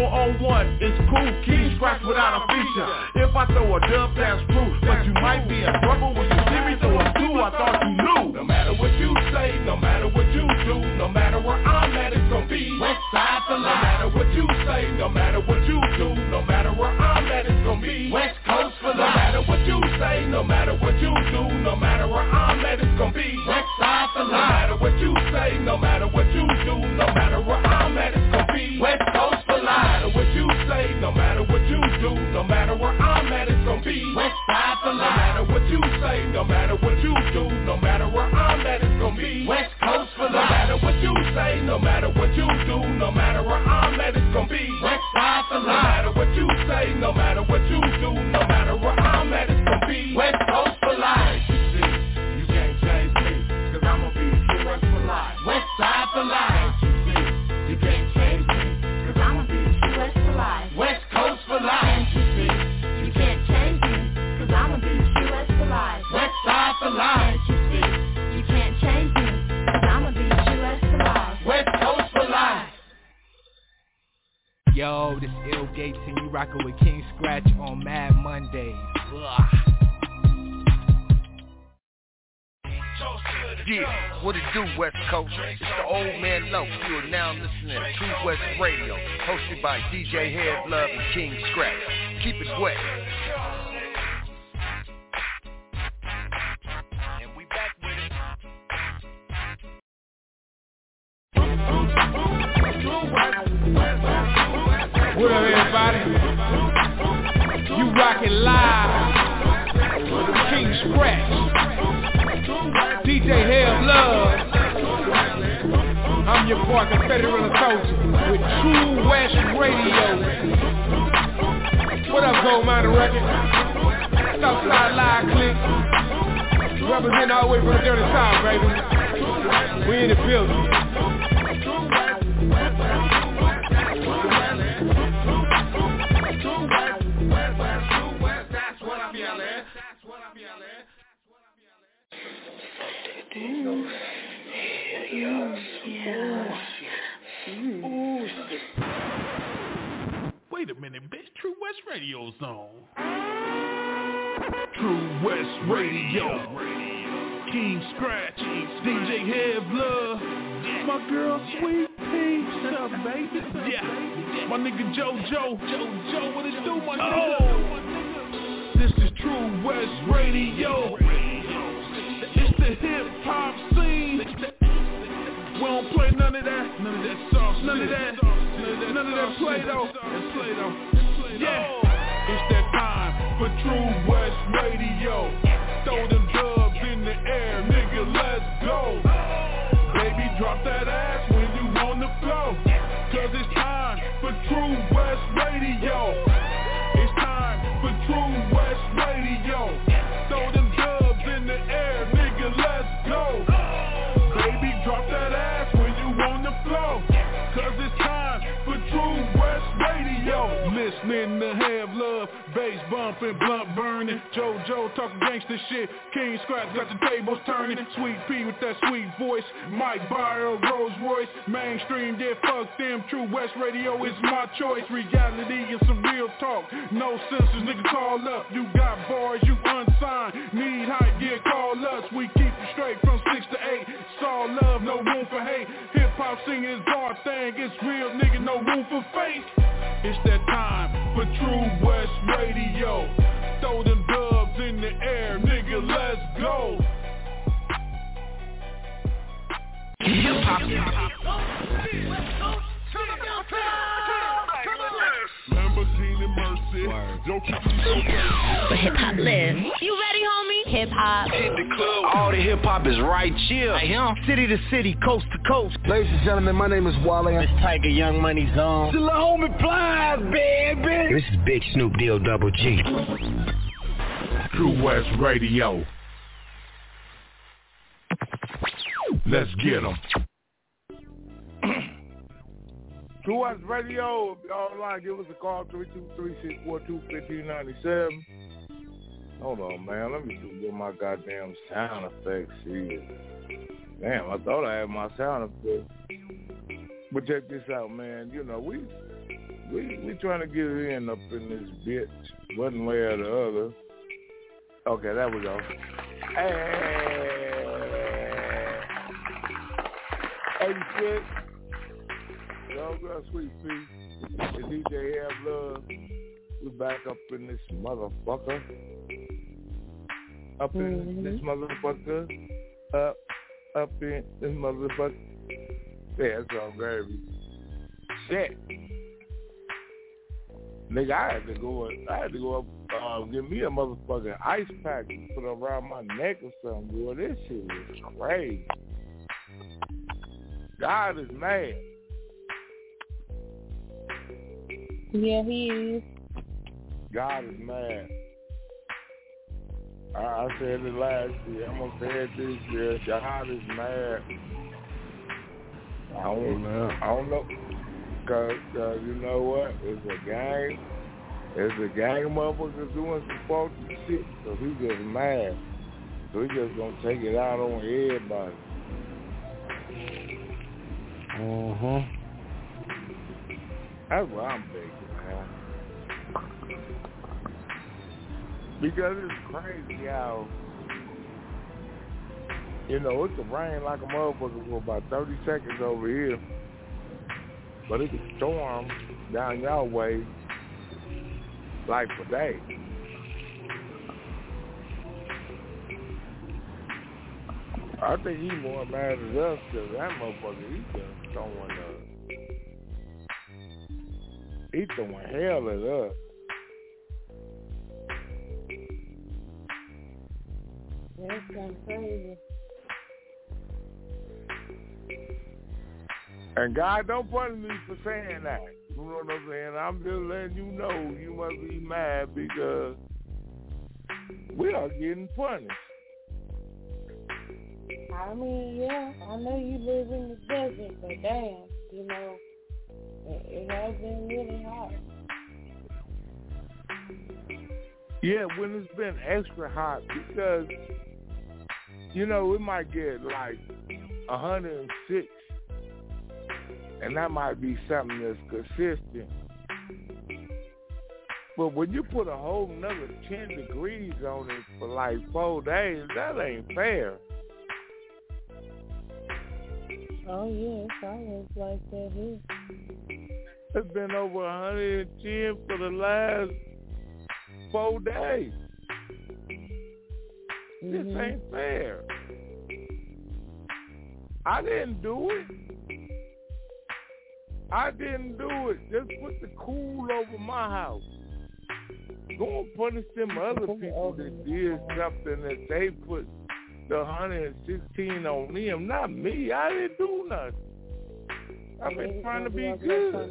401, it's cool, key scratch without a feature. If I throw a dub, that's true. But you might be in trouble when you see me throw a 2. I thought you knew. No matter what you say, no matter what you do, no matter where I'm at, it's gon' be West Side for life. No matter what you say, no matter what you do, no matter where I'm at, it's gon' be West Coast for life. No matter what you say, no matter what you do, no matter where I'm at, it's gon' be West Side for life. No matter what you say, no matter what you do, no matter where I'm at, it's gon' be West Coast for life. No matter what you say, no matter what you do, no matter where I'm at, it's gon' be West Side for life. No matter what you say, no matter what you do, no matter where I'm at, it's gon' be West Coast for life. No matter what you say, no matter what you do, no matter where I'm at, it's gon' be West Side for life. No matter what you say, no matter what you do, no matter where I'm at, it's gon' be West Coast for life. You see, Yo, this Ill Gates and you rockin' with King Scratch on Mad Mondays. Ugh. Yeah, what it do, West Coast? It's the old man Low. You are now listening to True West Radio, hosted by DJ Head Love and King Scratch. Keep it wet. And we back with it. What up, everybody? You rockin' live with King Scratch. DJ Hell Love. I'm your boy, Confederate Soldier, with True West Radio. What up, Gold Miner Records? Southside Live Click. Representing all the way from the dirty south, baby. We in the building. Wait a minute, bitch. True West Radio Zone. True West Radio. King Scratch. DJ Head Love. My girl Sweet Pea. What's up, baby? Yeah. My nigga JoJo. JoJo, what it do, my nigga? This is True West Radio. It's the hip hop scene. We don't play none of that sauce, none of that Play-Doh. Yeah, it's that time for True West Radio. Throw them dubs in the air, nigga, let's go. Baby, drop that ass when you on the floor. Cause it's time for True West Radio. It's time for True West Radio. Throw them dubs in the air, nigga, let's go. Baby, drop that ass when you on the floor. Cause it's time for True West Radio. Listening to Have Love, bass bumping, blunt burning. JoJo talking gangsta shit. King Scratch got the tables turning. Sweet Pea with that sweet voice. Mike Byer, Rolls Royce. Mainstream, yeah, fuck them. True West Radio is my choice. Reality and some real talk. No censors, nigga, call up. You got bars, you unsigned. Need hype, yeah, call us. We keep it straight from 6 to 8. It's all love, no room for hate. Hip-hop singing is our thing. It's real, nigga, no room for fake. It's that time for True West Radio. Throw them dubs in the air, nigga, let's go. Lamborghini Mercy. Where hip hop lives. You ready, homie? Hip hop. Hit the club. All the hip hop is right here. City to city, coast to coast. Ladies and gentlemen, my name is Wally. It's Tiger Young Money Zone. Still a homie flies, baby. This is Big Snoop Deal Double G. True West Radio. Let's get 'em. True West Radio, if y'all online, give us a call, 323-642-1597. Hold on, man. Let me get my goddamn sound effects here. Damn, I thought I had my sound effects. But check this out, man. You know, we trying to get it in up in this bitch, one way or the other. Okay, there we go. Hey, 86. Yo, girl, Sweet Pea. The DJ Have Love. We back up in this motherfucker. Up in this motherfucker. Up in this motherfucker. Yeah, that's all gravy. Shit. Nigga, I had to go up, give me a motherfucking ice pack and put it around my neck or something, boy. This shit is crazy. God is mad. Yeah, he is. God is mad. I said it last year. I'm going to say it this year. God is mad. I don't know. Because you know what? It's a gang. It's a gang of motherfuckers doing some faulty shit. So he just mad. So he just going to take it out on everybody. That's what I'm thinking, man. Because it's crazy how, you know, it can rain like a motherfucker for about 30 seconds over here, but it can storm down your way like for days. I think he more mad at us because that motherfucker, he throwing hell at us. That's kind of crazy. And God, don't punish me for saying that. You know what I'm saying? I'm just letting you know you must be mad because we are getting punished. I mean, yeah, I know you live in the desert, but damn, you know, it has been really hot. Yeah, when it's been extra hot because, you know, it might get like 106, and that might be something that's consistent. But when you put a whole nother 10 degrees on it for like 4 days, that ain't fair. Oh, yeah, it's always like that here. It's been over 110 for the last 4 days. This ain't fair. I didn't do it. Just put the cool over my house. Go and punish them other people that did something that they put the 116 on them, not me. I didn't do nothing. I've been trying to be good.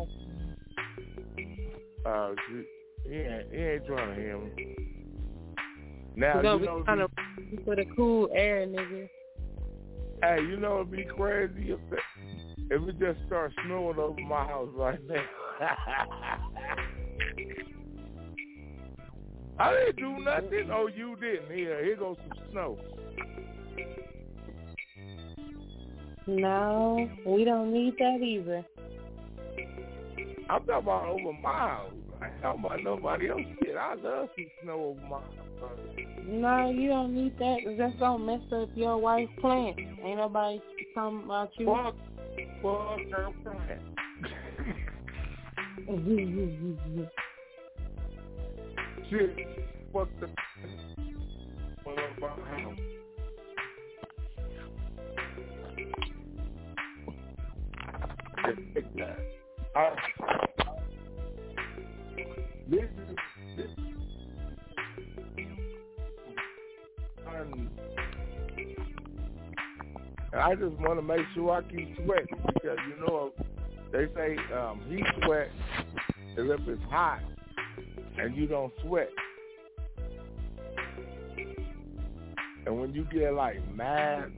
He ain't trying to hear me. Now, you know, trying to for the cool air, nigga. Hey, you know it'd be crazy if it just starts snowing over my house right now. I didn't do nothing. Oh, you didn't. Here goes some snow. No, we don't need that either. I'm talking about over my house. I ain't talking about nobody else shit. I love some snow over my house. No, you don't need that because that's going to mess up your wife's plant. Ain't nobody talking about you. Fuck her plant. Shit, fuck the house. I just want to make sure I keep sweating because, you know, they say heat sweat is if it's hot and you don't sweat. And when you get like mad,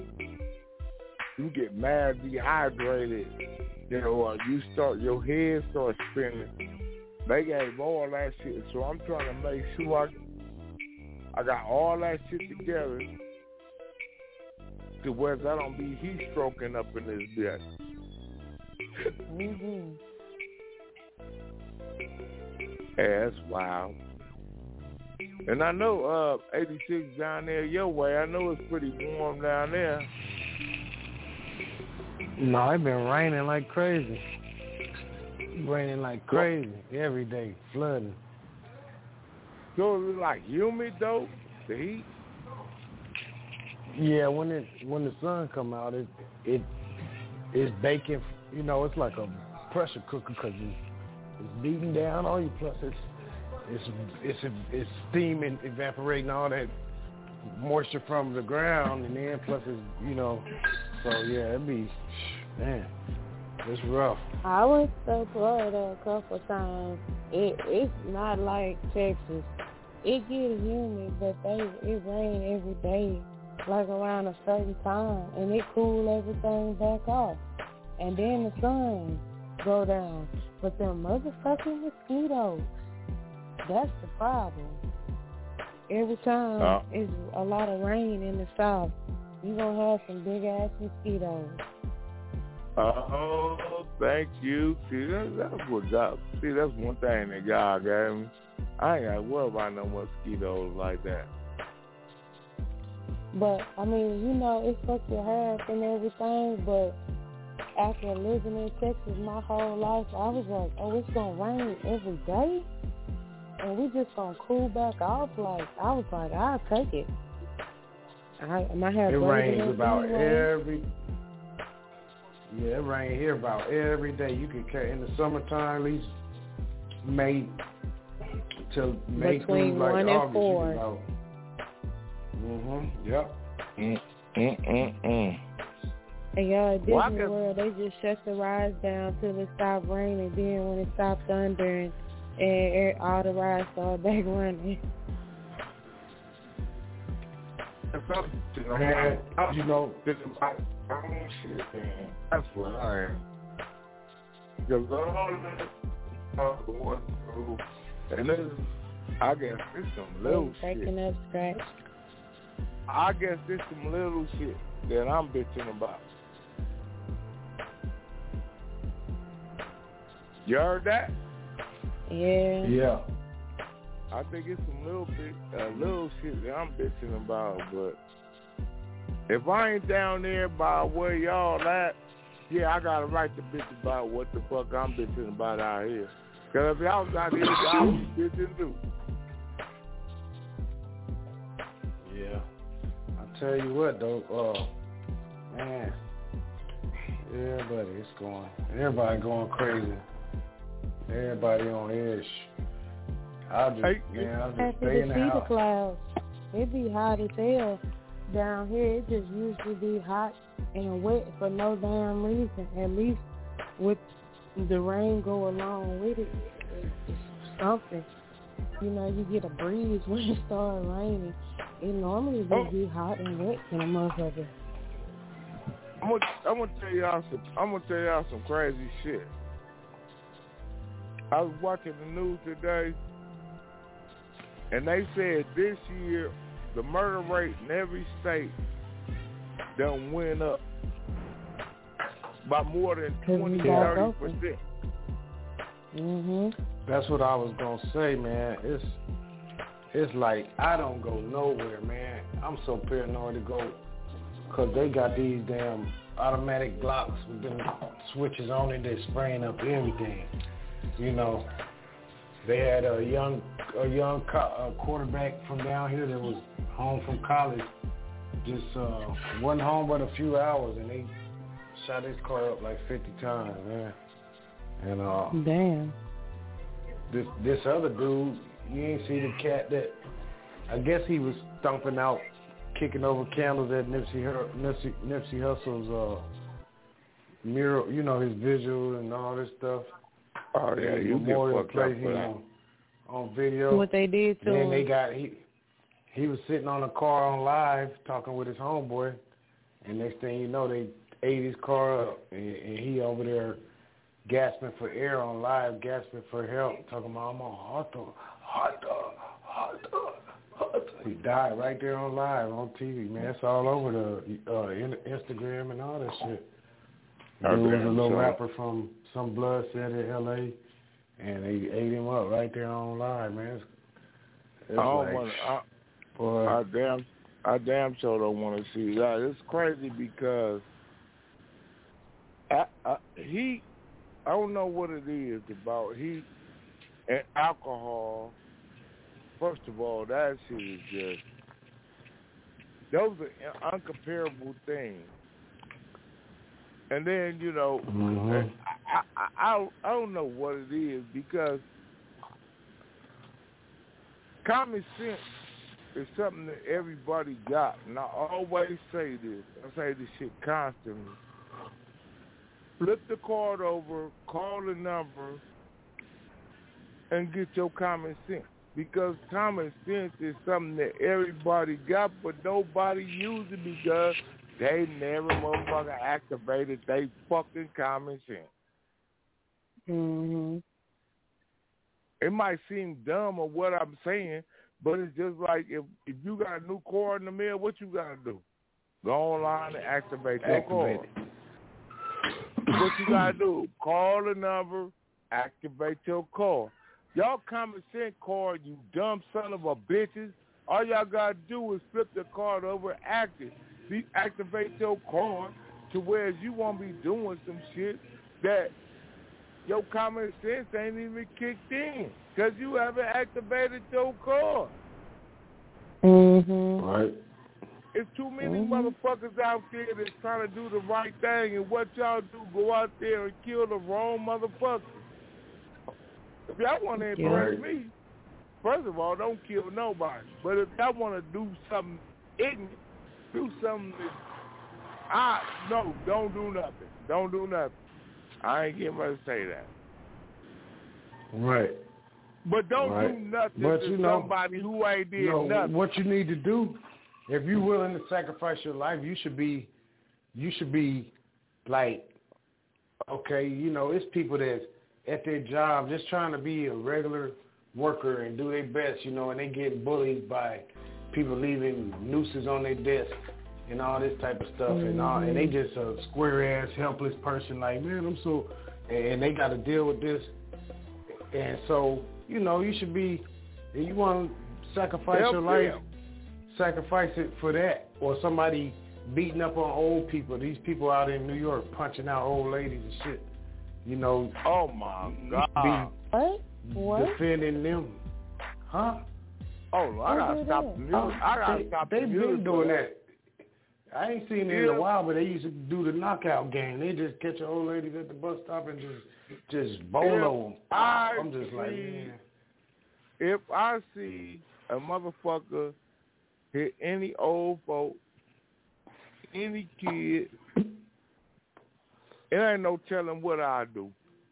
dehydrated, you know, or your head starts spinning. They gave all that shit, so I'm trying to make sure I got all that shit together to where I don't be heat stroking up in this bitch. Yeah, that's wild. And I know 86 down there your way. I know it's pretty warm down there. No, it's been raining like crazy. Every day, flooding. So it's like humid though, the heat? Yeah, when the sun come out, it's baking. You know, it's like a pressure cooker because it's beating down on you. Plus, it's steaming, evaporating all that moisture from the ground, and then plus it's, you know. So yeah, it's rough. I went to Florida a couple times. It's not like Texas. It gets humid, but it rains every day, like around a certain time, and it cool everything back off. And then the sun go down. But them motherfucking mosquitoes, that's the problem. Every time it's a lot of rain in the south, you gonna have some big ass mosquitoes. thank you. See, that's what God. See, that's one thing that God gave me. I ain't got to worry about no mosquitoes like that. But, I mean, you know, it's such a half and everything, but after living in Texas my whole life, I was like, oh, it's going to rain every day? And we just going to cool back off? Like, I was like, I'll take it. It rains about every... Yeah, it rains here about every day. You can in the summertime, at least May till May between through like 1 and August. 4. You know. Yep. And y'all, at Disney World, they just shut the rides down till it stopped raining. Then when it stopped thundering, and all the rides started back running. Man, you know, that's what I am. Because all going through, and this, I guess it's some little shit. Breaking up scratch. I guess it's some little shit that I'm bitching about. You heard that? Yeah. Yeah. I think it's some little shit that I'm bitching about, but if I ain't down there by where y'all at, yeah, I got a right to bitch about what the fuck I'm bitching about out here. Because if y'all was out here, y'all was bitching too. Yeah. I tell you what, though, man, everybody going crazy. Everybody on edge. I'll just stay in the house. The clouds. It be hot as hell down here. It just usually be hot and wet for no damn reason. At least with the rain go along with it, it's something. You know, you get a breeze when it starts raining. It normally just be hot and wet in a motherfucker. I'm gonna tell y'all some crazy shit. I was watching the news today, and they said this year the murder rate in every state done went up by more than 20-30%. That's what I was gonna say, man. It's like I don't go nowhere, man. I'm so paranoid to go, cause they got these damn automatic blocks with them switches on it that spraying up everything. You know, they had a young quarterback from down here that was home from college, just wasn't home but a few hours, and they shot his car up like 50 times, man. And damn. This other dude, you ain't see the cat that I guess he was stomping out, kicking over candles at Nipsey Hussle's mural, you know, his visual and all this stuff. Oh yeah, you get fucked up for that. On video. What they did to him. Then he was sitting on a car on live talking with his homeboy, and next thing you know, they ate his car up, and he over there gasping for air on live, gasping for help, talking about, I'm on hot dog. He died right there on live on TV, man. It's all over the Instagram and all that shit. There was a little rapper from some blood set in L.A., and they ate him up right there on live, man. I damn sure don't want to see that. It's crazy because I don't know what it is about heat and alcohol. First of all, that shit is just, those are uncomparable things. And then, you know, I don't know what it is, because common sense is something that everybody got. And I always say this. I say this shit constantly. Flip the card over, call the number, and get your common sense. Because common sense is something that everybody got, but nobody uses it because they never motherfucking activated they fucking common sense. It might seem dumb or what I'm saying, but it's just like if you got a new car in the mail, what you gotta do? Go online and activate your car. What you gotta do? Call the number, activate your card. Y'all common sense card, you dumb son of a bitches. All y'all gotta do is flip the card over, activate your card to where you won't be doing some shit that your common sense ain't even kicked in because you haven't activated your card. Right. It's too many motherfuckers out there that's trying to do the right thing, and what y'all do, go out there and kill the wrong motherfuckers. If y'all want to impress me, first of all, don't kill nobody. But if y'all want to do something ignorant, do something don't do nothing. Don't do nothing. I ain't getting ready to say that. Right. But don't do nothing to somebody who ain't did nothing. What you need to do, if you're willing to sacrifice your life, you should be like, okay, it's people that's at their job just trying to be a regular worker and do their best, and they get bullied by people leaving nooses on their desk and all this type of stuff, and they just a square ass helpless person like, man, I'm so, and they got to deal with this, and so you should be, if you want to sacrifice your life, sacrifice it for that, or somebody beating up on old people. These people out in New York punching out old ladies and shit. Oh my God. What? Defending them. Huh? Oh, I gotta stop the music. I gotta stop the music. They've been doing that. I ain't seen it in a while, but they used to do the knockout game. They just catch old ladies at the bus stop and just bolo them. I'm just like, man. If I see a motherfucker hit any old folk, any kid, it ain't no telling what I do.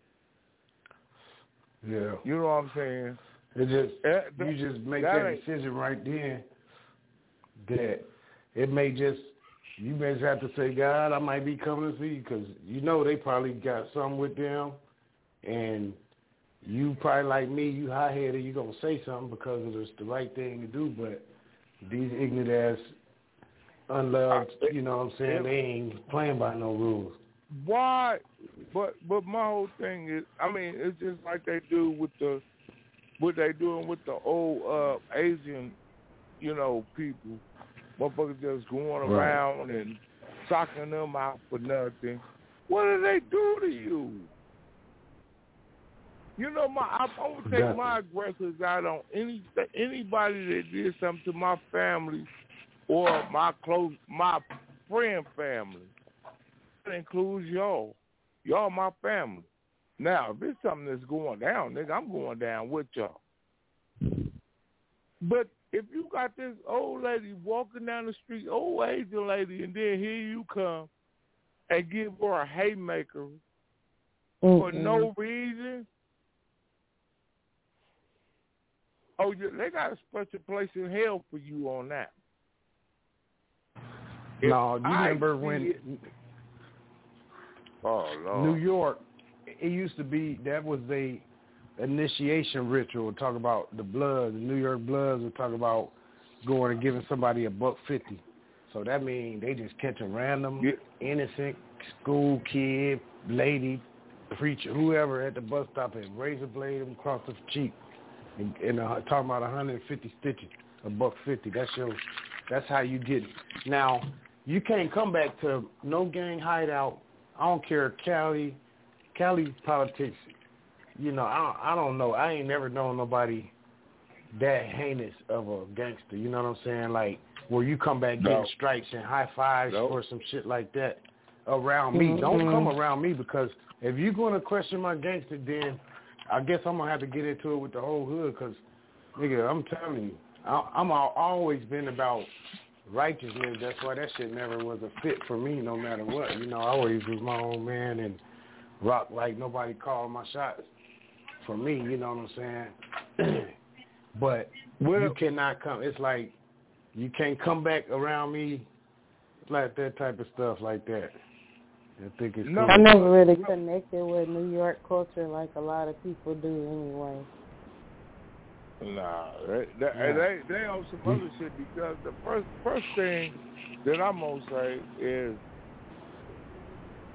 Yeah. You know what I'm saying? You just make that decision right then that it may just, you may just have to say, God, I might be coming to see you, because they probably got something with them, and you probably like me, you high-headed, you going to say something because it's the right thing to do, but these ignorant ass, unloved, you know what I'm saying, they ain't playing by no rules. Why? But my whole thing is, it's just like they do with what they doing with the old Asian, people. Motherfuckers just going around and socking them out for nothing. What do they do to you? I'm gonna take my aggressors out on anybody that did something to my family or my friend family. That includes y'all. Y'all my family. Now, if it's something that's going down, nigga, I'm going down with y'all. But if you got this old lady walking down the street, old Asian lady, and then here you come and give her a haymaker for no reason, they got a special place in hell for you on that. No, you remember when New York, it used to be, that was the initiation ritual, talk about the Bloods, the New York Bloods would talk about going and giving somebody $1.50. So that means they just catch a random, innocent school kid, lady, preacher, whoever at the bus stop and razor blade them across the cheek. And talking about 150 stitches, $1.50. That's how you get it. Now, you can't come back to no gang hideout. I don't care, Cali politics. I don't know. I ain't never known nobody that heinous of a gangster. You know what I'm saying? Like, where you come back getting stripes and high fives or some shit like that around me. Don't come around me, because if you're going to question my gangster, then I guess I'm going to have to get into it with the whole hood, because, nigga, I'm telling you, I'm always been about righteousness. That's why that shit never was a fit for me, no matter what. I always was my own man and rock like nobody called my shots for me, you know what I'm saying? But you cannot come. It's like you can't come back around me like that type of stuff like that. I think it's cool. I never really connected with New York culture like a lot of people do anyway. Nah, they on some other shit, because the first thing that I'm gonna say is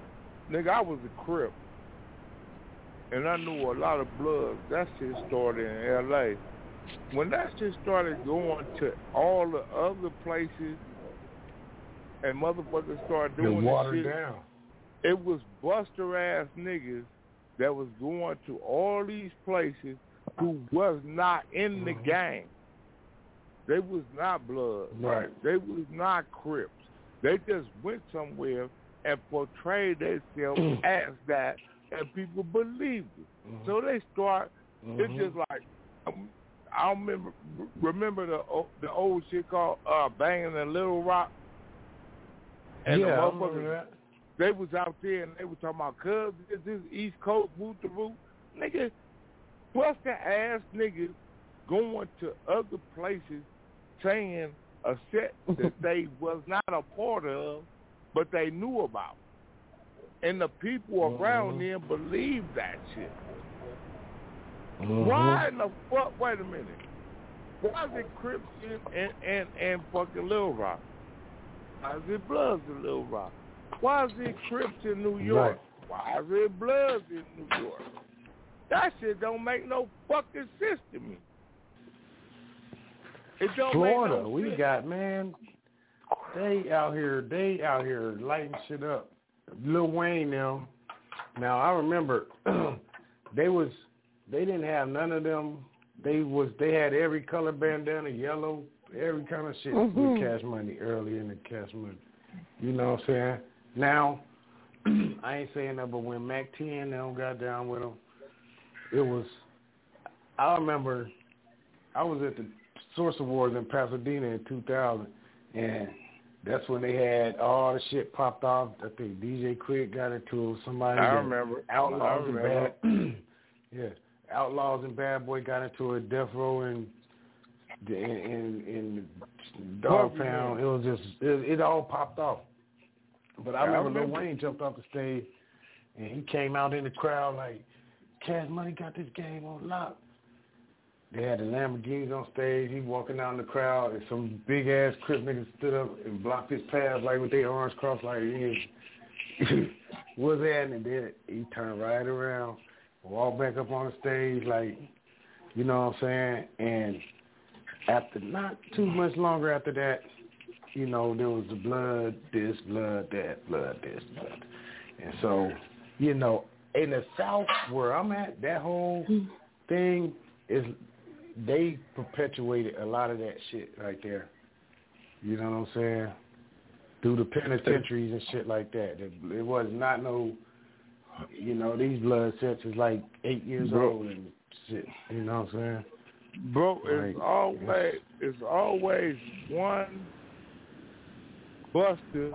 nigga, I was a Crip. And I knew a lot of Bloods. That shit started in L.A. When that shit started going to all the other places and motherfuckers started doing this shit, down. it was buster-ass niggas that was going to all these places who was not in the game. They was not Bloods. Right. They was not Crips. They just went somewhere and portrayed themselves as that, and people believed it. So they start. It's just like I remember the old shit called Banging in Little Rock, and the motherfuckers, they was out there and they were talking about, cuz this East Coast boot to boot, nigga, busted ass niggas going to other places saying a set that they was not a part of, but they knew about. And the people around them believed that shit. Why in the fuck, wait a minute, why is it Crips and fucking Little Rock? Why is it Bloods in Little Rock? Why is it Crips in New York? Why is it Bloods in New York? That shit don't make no fucking sense to me. It don't Florida, make no we sense. got, man, they out here lighting shit up. Lil Wayne now I remember they didn't have none of them. They had every color bandana, yellow, every kind of shit with Cash Money early in the Cash Money. You know what I'm saying? Now, I ain't saying that, but when Mac 10 now got down with them, I remember I was at the Source Awards in Pasadena in 2000, and that's when they had all the shit popped off. I think DJ Quick got into somebody. I remember. Outlaws and Bad Boy got into it. Death Row and Dog Pound. It was just it all popped off. But I remember Lil Wayne jumped off the stage and he came out in the crowd like, Cash Money got this game on lock. They had the Lamborghinis on stage. He walking out in the crowd, and some big ass Crip niggas stood up and blocked his path like with their arms crossed, like what's that? And then he turned right around, walked back up on the stage, like, you know what I'm saying? And after not too much longer after that, you know, there was the blood, this, blood, that, blood, this, blood. And so, you know, in the South where I'm at, that whole thing is, they perpetuated a lot of that shit right there. You know what I'm saying? Through the penitentiaries and shit like that. It was not no, you know, these blood sets is like 8 years old and shit. You know what I'm saying? Bro, it's always one buster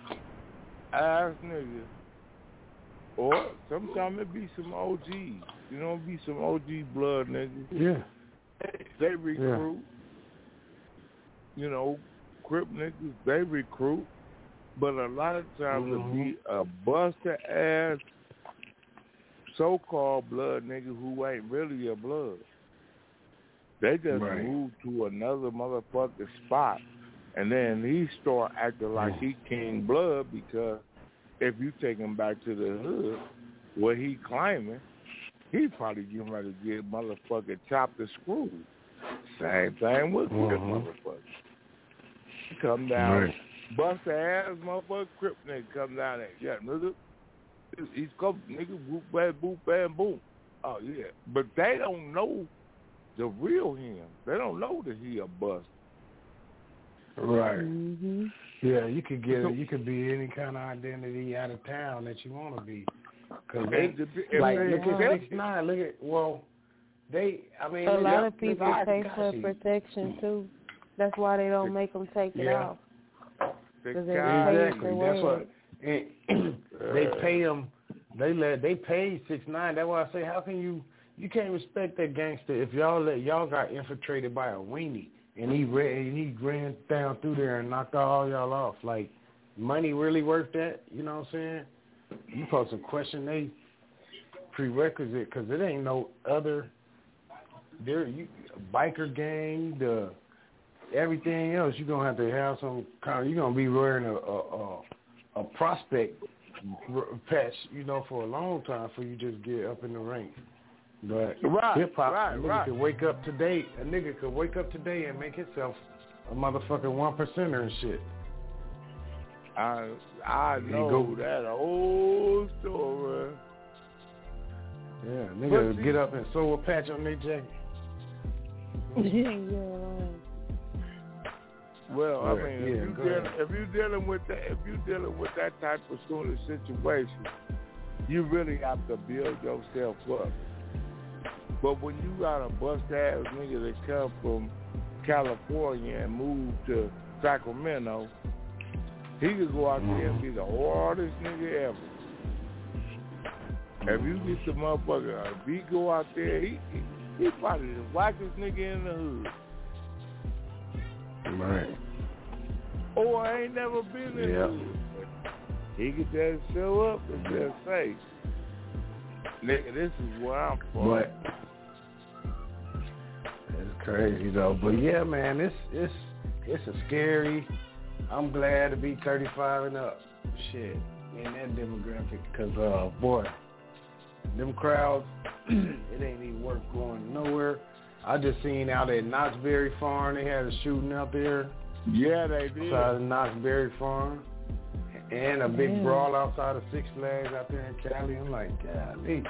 ass nigga, or sometimes it be some OGs. You know, it be some OG blood niggas. Yeah. They recruit. You know, Crip niggas, they recruit. But a lot of times it be a buster ass so-called blood nigga who ain't really a blood. They just move to another motherfucking spot, and then he start acting like he King Blood, because if you take him back to the hood, where he claiming, he probably getting ready to get motherfucking chopped and screwed. Same thing with Crip motherfuckers. He come down, bust the ass motherfucker, Crip nigga come down there. Yeah, nigga, East Coast nigga, whoop, bad, boop, bam, boom. Oh, yeah. But they don't know the real him. They don't know that he a bust. Right. Yeah, you could be any kind of identity out of town that you want to be. Cause look at 6ix9ine. Look at a lot of people take for protection too. That's why they don't make them take it off. Exactly. That's what they pay them. They pay 6ix9ine. That's why I say, how can you can't respect that gangster if y'all got infiltrated by a weenie and he ran down through there and knocked all y'all off. Like, money really worth that? You know what I'm saying? You supposed to question they prerequisite, because it ain't no other. Biker gang, everything else. You're gonna have to have some kind. You're gonna be wearing a prospect patch, for a long time for you just get up in the ranks. But Right, hip hop, right, a nigga right. could wake up today. A nigga could wake up today and make himself a motherfucking 1%er and shit. I know that old story. Yeah, nigga would get up and sew a patch on their jacket. Well, I mean, if you're dealing with that type of sort of situation, you really have to build yourself up. But when you got a bust ass nigga that come from California and move to Sacramento, he could go out there and be the hardest nigga ever. If you get the motherfucker, if he go out there, he probably the wackest nigga in the hood. Right. Or I ain't never been in the hood. He could just show up and just say, nigga, this is where I'm from. But it's crazy though. But yeah, man, it's a scary. I'm glad to be 35 and up. Shit, in that demographic, cause boy, them crowds, it ain't even worth going nowhere. I just seen out at Knott's Berry Farm, they had a shooting out there. Yeah, they did. Outside of Knott's Berry Farm. And a big brawl outside of Six Flags out there in Cali. I'm like, golly.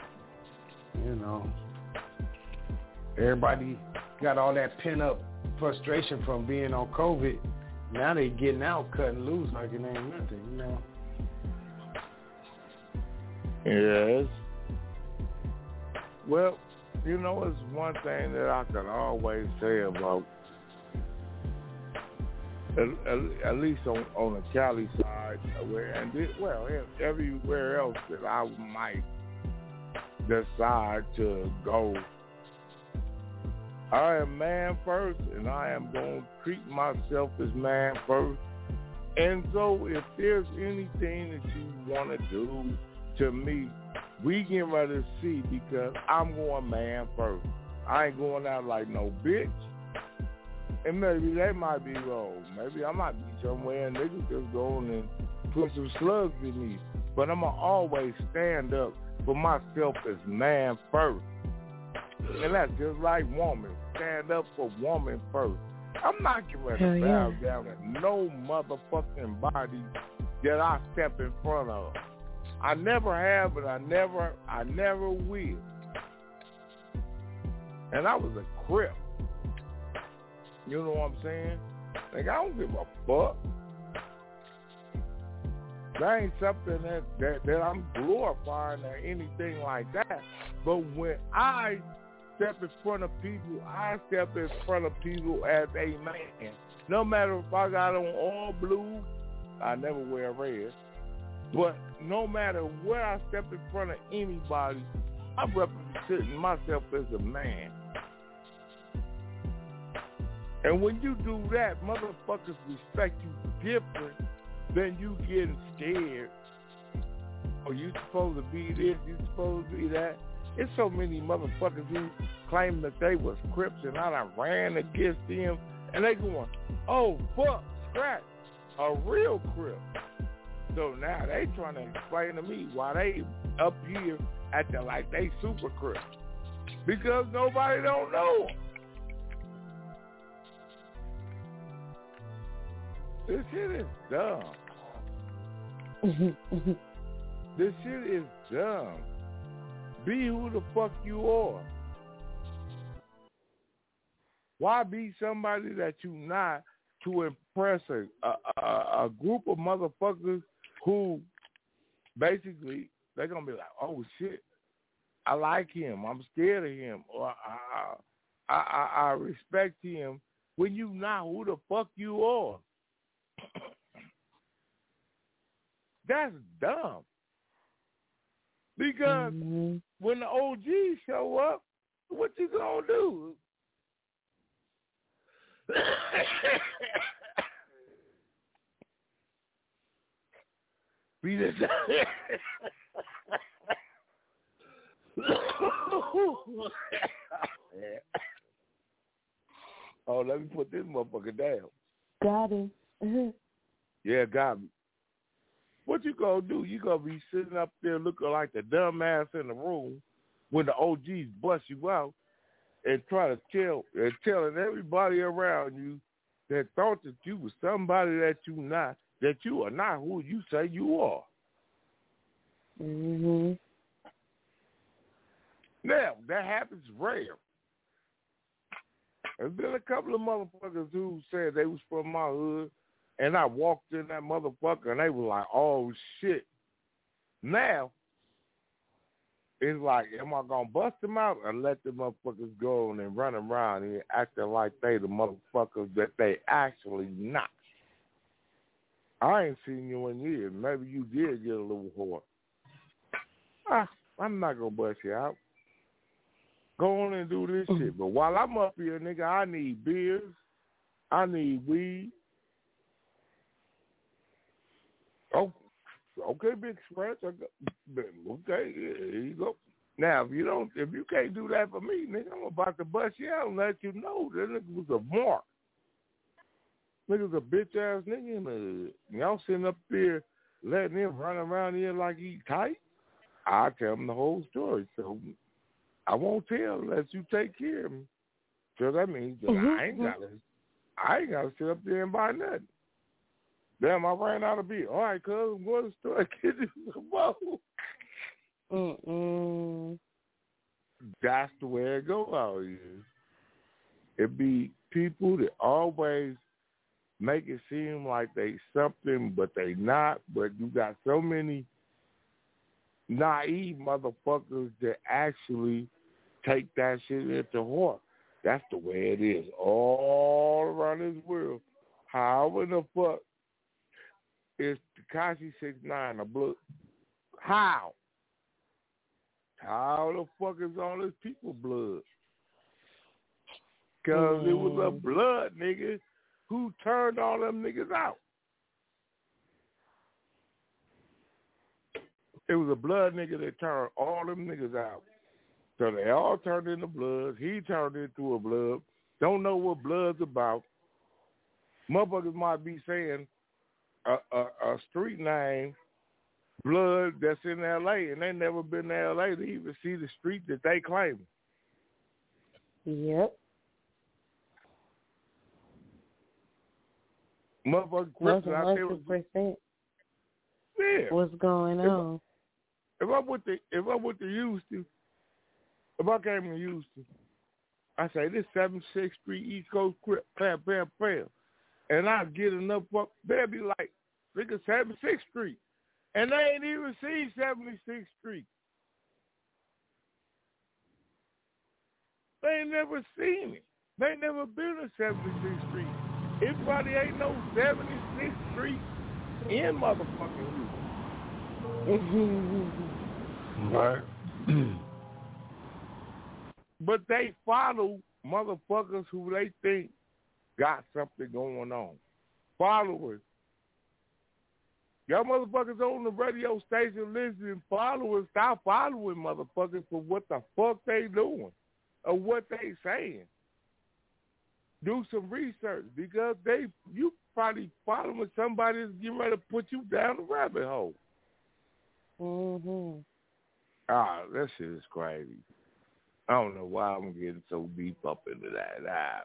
Everybody got all that pent-up frustration from being on COVID. Now they getting out, cutting loose like it ain't nothing, Yes. Well, it's one thing that I can always say about, at least on the Cali side, everywhere else that I might decide to go, I am man first, and I am going to treat myself as man first. And so if there's anything that you want to do to me, we getting ready to see, because I'm going man first. I ain't going out like no bitch. And maybe they might be wrong. Maybe I might be somewhere and niggas just going and put some slugs in me. But I'm going to always stand up for myself as man first. And that's just like woman. Stand up for woman first. I'm not getting ready to bow down to no motherfucking body that I step in front of. I never have, and I never will. And I was a Crip. You know what I'm saying? Like, I don't give a fuck. That ain't something that I'm glorifying or anything like that. But when I step in front of people, I step in front of people as a man. No matter if I got on all blue, I never wear red. But no matter where I step in front of anybody, I'm representing myself as a man. And when you do that, motherfuckers respect you different than you getting scared. Oh, you supposed to be this, you supposed to be that. It's so many motherfuckers who claim that they was Crips and I done ran against them. And they going, oh, fuck, scratch, a real Crip. So now they trying to explain to me why they up here acting like they super Crips. Because nobody don't know them. This shit is dumb. This shit is dumb. Be who the fuck you are. Why be somebody that you not to impress a group of motherfuckers who basically they're gonna be like, oh shit, I like him, I'm scared of him, or I respect him, when you not who the fuck you are. That's dumb. Because when the OGs show up, what you gonna do? Be the Oh, let me put this motherfucker down. Got him. Yeah, got me. what you gonna do? You gonna be sitting up there looking like the dumbass in the room when the OGs bust you out and try to telling everybody around you that thought that you was somebody that you are not who you say you are. Mhm. Now, that happens rare. There's been a couple of motherfuckers who said they was from my hood, and I walked in that motherfucker, and they were like, oh, shit. Now, it's like, am I going to bust them out or let the motherfuckers go and run around here acting like they the motherfuckers that they actually not? I ain't seen you in years. Maybe you did get a little hard. I'm not going to bust you out. Go on and do this shit. But while I'm up here, nigga, I need beers. I need weed. Oh, okay, Big Scratch. Okay, here you go. Now, if you can't do that for me, nigga, I'm about to bust you out and let you know that nigga was a mark. Nigga's a bitch ass nigga in the hood. Y'all sitting up there letting him run around here like he tight. I'll tell him the whole story. So I won't tell unless you take care of me. So that means that I ain't gotta sit up there and buy nothing. Damn, I ran out of beer. All right, cuz, I'm going to the store and get you some more. That's the way it go out here. It be people that always make it seem like they something, but they not. But you got so many naive motherfuckers that actually take that shit into heart. That's the way it is all around this world. How in the fuck is Tekashi 6ix9ine a blood? How? How the fuck is all this people blood? Because it was a blood nigga who turned all them niggas out. It was a blood nigga that turned all them niggas out. So they all turned into bloods. He turned into a blood. Don't know what blood's about. Motherfuckers might be saying a street name, blood, that's in L.A., and they never been to L.A. to even see the street that they claim. Yep. Motherfuckers Christian out there. 100%. Yeah. What's going on? If I went to Houston, if I came to Houston, I say this 76th Street East Coast Clam, and I get enough up, they'll be like, look at 76th Street. And they ain't even seen 76th Street. They ain't never seen it. They ain't never been to 76th Street. It probably ain't no 76th Street in motherfucking Houston. Right. But they follow motherfuckers who they think got something going on. Followers. Y'all motherfuckers on the radio station listening, followers, stop following motherfuckers for what the fuck they doing or what they saying. Do some research because you probably following somebody that's getting ready to put you down the rabbit hole. That shit is crazy. I don't know why I'm getting so deep up into that.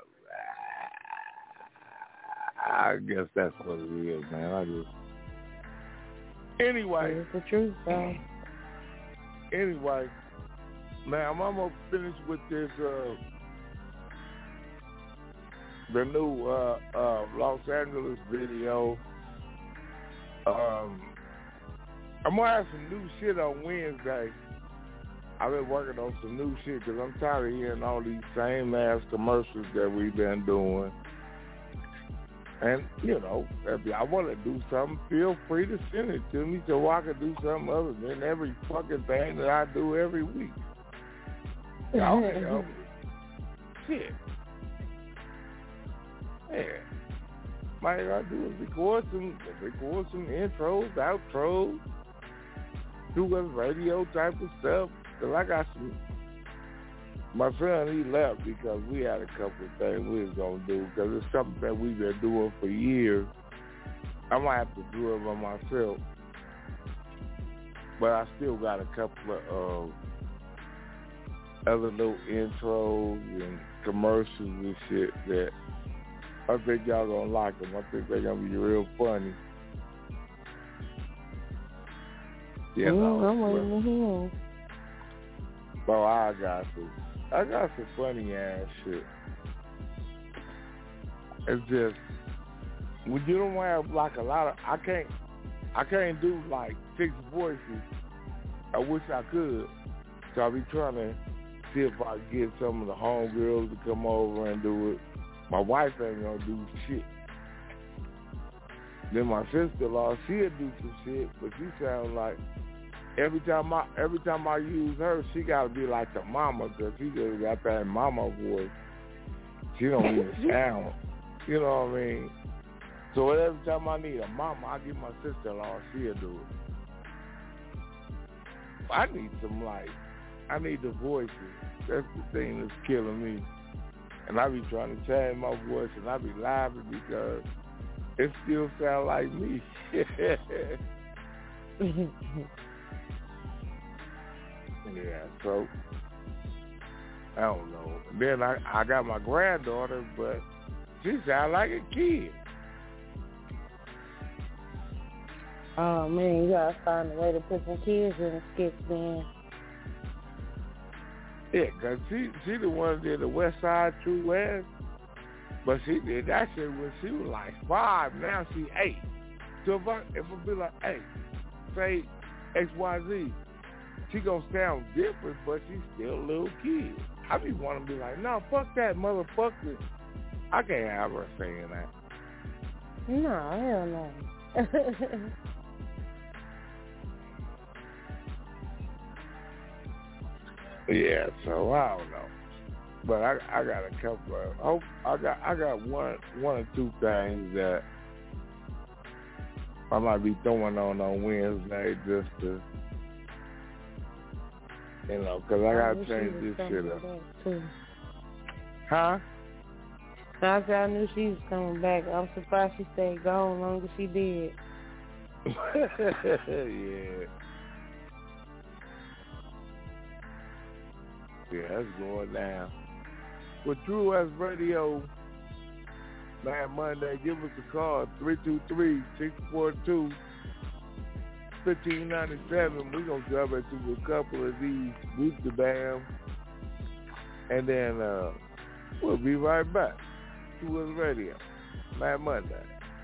I guess that's what it is, man. Anyway. It's the truth, though. Anyway, man, I'm almost finished with this, the new Los Angeles video. I'm going to have some new shit on Wednesday. I've been working on some new shit because I'm tired of hearing all these same-ass commercials that we've been doing. And, you know, if y'all want to do something, feel free to send it to me so I can do something other than every fucking thing that I do every week. Y'all can help me. Shit. Yeah. All I do is record some intros, outros, do a radio type of stuff. Cause I got some. My son, he left because we had a couple of things we was gonna do. Cause it's something that we've been doing for years. I might have to do it by myself. But I still got a couple of other little intros and commercials and shit that I think y'all gonna like them. I think they're gonna be real funny. You know, I'm waiting to hear. Bro, I got some funny ass shit. It's just when you don't have like a lot of, I can't do like 6 voices. I wish I could. So I be trying to see if I can get some of the homegirls to come over and do it. My wife ain't gonna do shit. Then my sister-in-law, she'll do some shit, but she sounds like every time I use her, she gotta be like the mama, cause she just got that mama voice. She don't even sound. You know what I mean? So every time I need a mama, I get my sister-in-law, she'll do it. I need the voices. That's the thing that's killing me. And I be trying to change my voice, and I be laughing because it still sound like me. Yeah, so I don't know. Then I got my granddaughter, but she sound like a kid. Oh man, you gotta find a way to put some kids in the skits, man. Yeah, cause she the one that did the West Side True West, but she did that shit when she was like 5. Now she 8. So if I be like, hey, say XYZ, she gonna sound different, but she's still a little kid. I be wanting to be like, no, fuck that motherfucker. I can't have her saying that. No, hell no. Yeah, so I don't know, but I got a couple of. I got one or two things that I might be throwing on Wednesday just to, you know, because I gotta change this shit up. Huh? I knew she was coming back. I'm surprised she stayed gone longer she did. Yeah. Yeah, that's going down. With True West Radio, Mad Monday, give us a call, 323-642-1597. We're going to jump into a couple of these Whoop the Bam, and then we'll be right back. True West Radio, Mad Monday.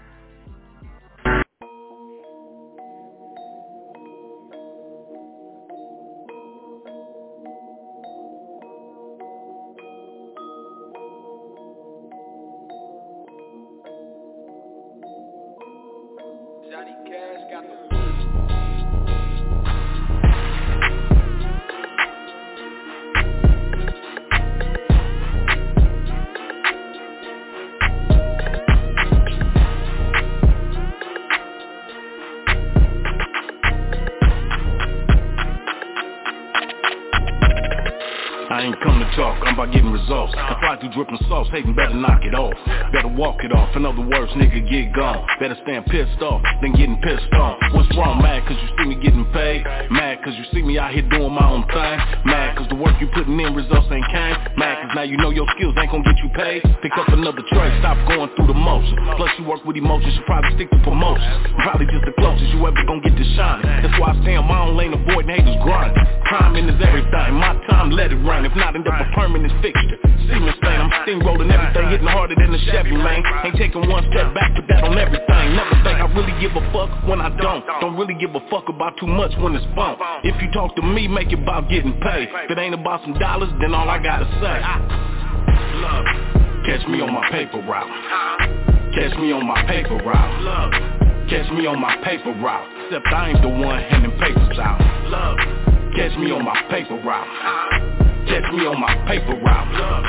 Results. I fly through dripping sauce, hating better knock it off. Better walk it off, in other words, nigga get gone. Better stand pissed off than getting pissed off. What's wrong? Mad cause you see me getting paid? Mad cause you see me out here doing my own thing? Mad cause the work you putting in results ain't came? Mad cause now you know your skills ain't gonna get you paid? Pick up another trade, stop going through the motions. Plus you work with emotions, you probably stick to promotions. Probably just the closest you ever gonna get to shining. That's why I stay on my own lane, avoiding haters grinding. Timing is everything, my time let it rain. If not, end up a permanent fixture. Seamless thing, I'm steamrolling everything, hitting harder than the Chevy lane. Ain't taking one step back, but that on everything. Never think I really give a fuck when I don't. Don't really give a fuck about too much when it's fun. If you talk to me, make it about getting paid. If it ain't about some dollars, then all I gotta say, love, catch me on my paper route. Catch me on my paper route. Love, catch me on my paper route. Except I ain't the one handing papers out. Love, catch me on my paper route. Catch me on my paper route. Love,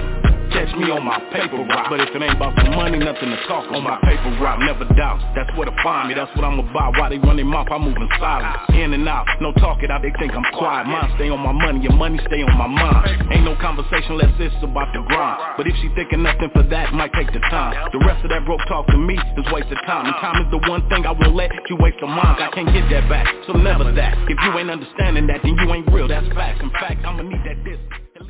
catch me on my paper route. But if it ain't about the money, nothing to talk on my paper route. Never doubt, that's where to find me, that's what I'm about. While they run their mouth, I'm moving silent. In and out, no talk it out, they think I'm quiet. Mine stay on my money, your money stay on my mind. Ain't no conversation unless it's about the grind. But if she thinking nothing for that, might take the time. The rest of that broke talk to me is wasted time. And time is the one thing I won't let you waste your mind. I can't get that back, so never that. If you ain't understanding that, then you ain't real, that's fact. In fact, I'ma need that distance.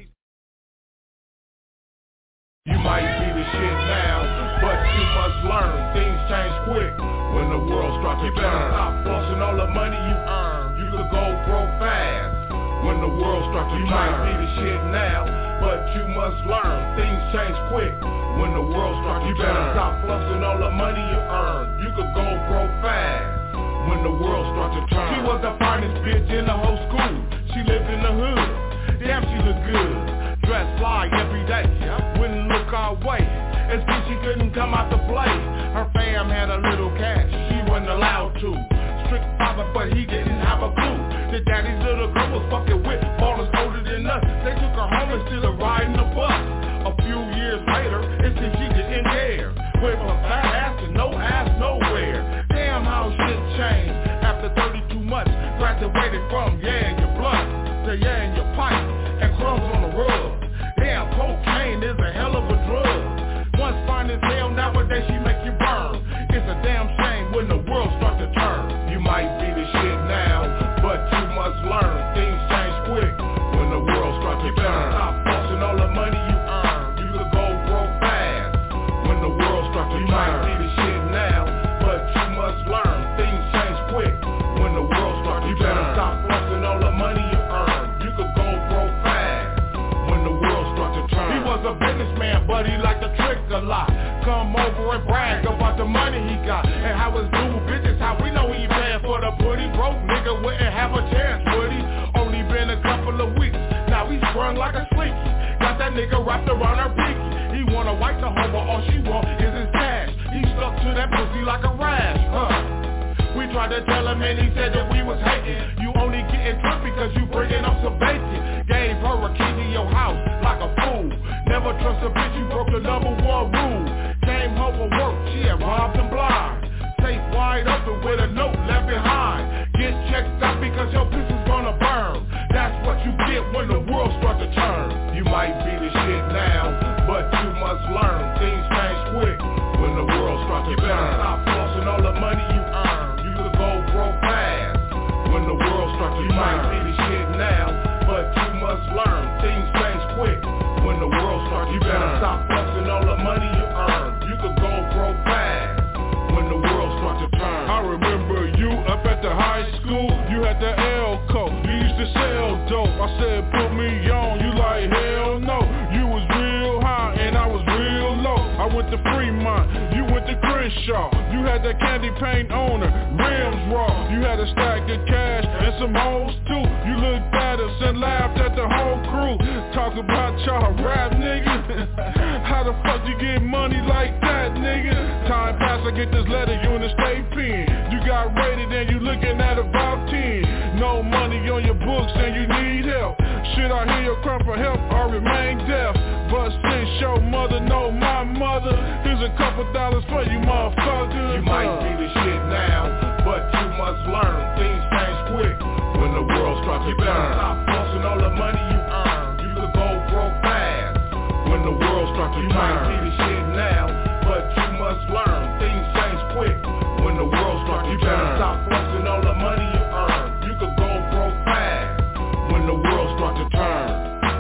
You might be the shit now, but you must learn. Things change quick when the world starts to turn. You better stop flossing all the money you earn. You could go broke fast when the world starts to turn. You might be the shit now, but you must learn. Things change quick when the world starts to turn. You better stop flossing all the money you earn. You could go broke fast when the world starts to turn. She was the finest bitch in the whole school. She lived in the hood. Damn, she looked good. Dressed fly every day. Wouldn't look our way. As if she couldn't come out to play. Her fam had a little cash. She wasn't allowed to. Strict father, but he didn't have a clue. The daddy's little girl was fucking with ballers older than us. They took her home instead of riding the bus. A few years later, it seemed she didn't dare. Went from fat ass to no ass nowhere. Damn how shit changed. After 32 months, graduated from yeah in your blood to yeah in your pipe and crumbs on the rug. Damn, cocaine is a hell of a drug. Once fine as hell, nowadays she make you burn. It's a damn shame when the world starts to turn. You might be the shit now, but you must learn. Things change quick when the world starts to turn. Stop flossing all the money you earn. You could go broke fast when the world starts to turn. You might be the shit now, but you must learn. Things change quick when the world starts to turn. You better stop flossing all the money you earn. You could go broke fast when the world starts to turn. He was a businessman, but he liked to trick a lot. Come over and brag about the money he got and how his new bitches, how we know he paying for the booty. Broke nigga wouldn't have a chance, would he? Only been a couple of weeks, now he's sprung like a slinky. Got that nigga wrapped around her pinky. He wanna wipe the hoe, but all she want is his cash. He stuck to that pussy like a rash, We tried to tell him and he said that we was hating. You only getting drunk because you bringing up some bacon. Gave her a key to your house like a fool. Never trust a bitch, you broke the number one rule. Came home from work, she had robbed and blind. Safe wide open with a note left behind. Get checked out because your pussy's gonna burn. That's what you get when the world starts to turn. You might be the shit now, but you must learn. Things change quick when the world starts to turn. Stop flossing all the money you earn. You could go broke fast when the world starts to turn. You might be the shit now, but you must learn. Things change quick when the world starts to turn. You better stop flossing all the money you earn. You could go broke fast when the world starts to turn. I remember you up at the high school. You had the L coat. You used to sell dope. I said put me on. You like hell no. You was real high and I was real low. I went to Fremont. You went to Crenshaw. You had that candy paint owner. Rims raw. You had a stack of cash and some hoes too. You looked at us and laughed at the whole crew. Talk about y'all rap niggas. How the fuck you get money like that, nigga? Time passed, I get this letter, you in the state pen. You got rated and you looking at about 10. No money on your books and you need help. Should I hear your cry for help or remain deaf? But since your mother know my mother, here's a couple dollars for you motherfuckers. You might be the shit now, but you must learn. Things change quick when the world starts to turn. Stop flossing all the money you earn. You could go broke fast when the world starts to turn. You might be the shit now, but you must learn. Things change quick when the world starts to turn. Stop flossing all the money you earn. You could go broke fast when the world starts to turn.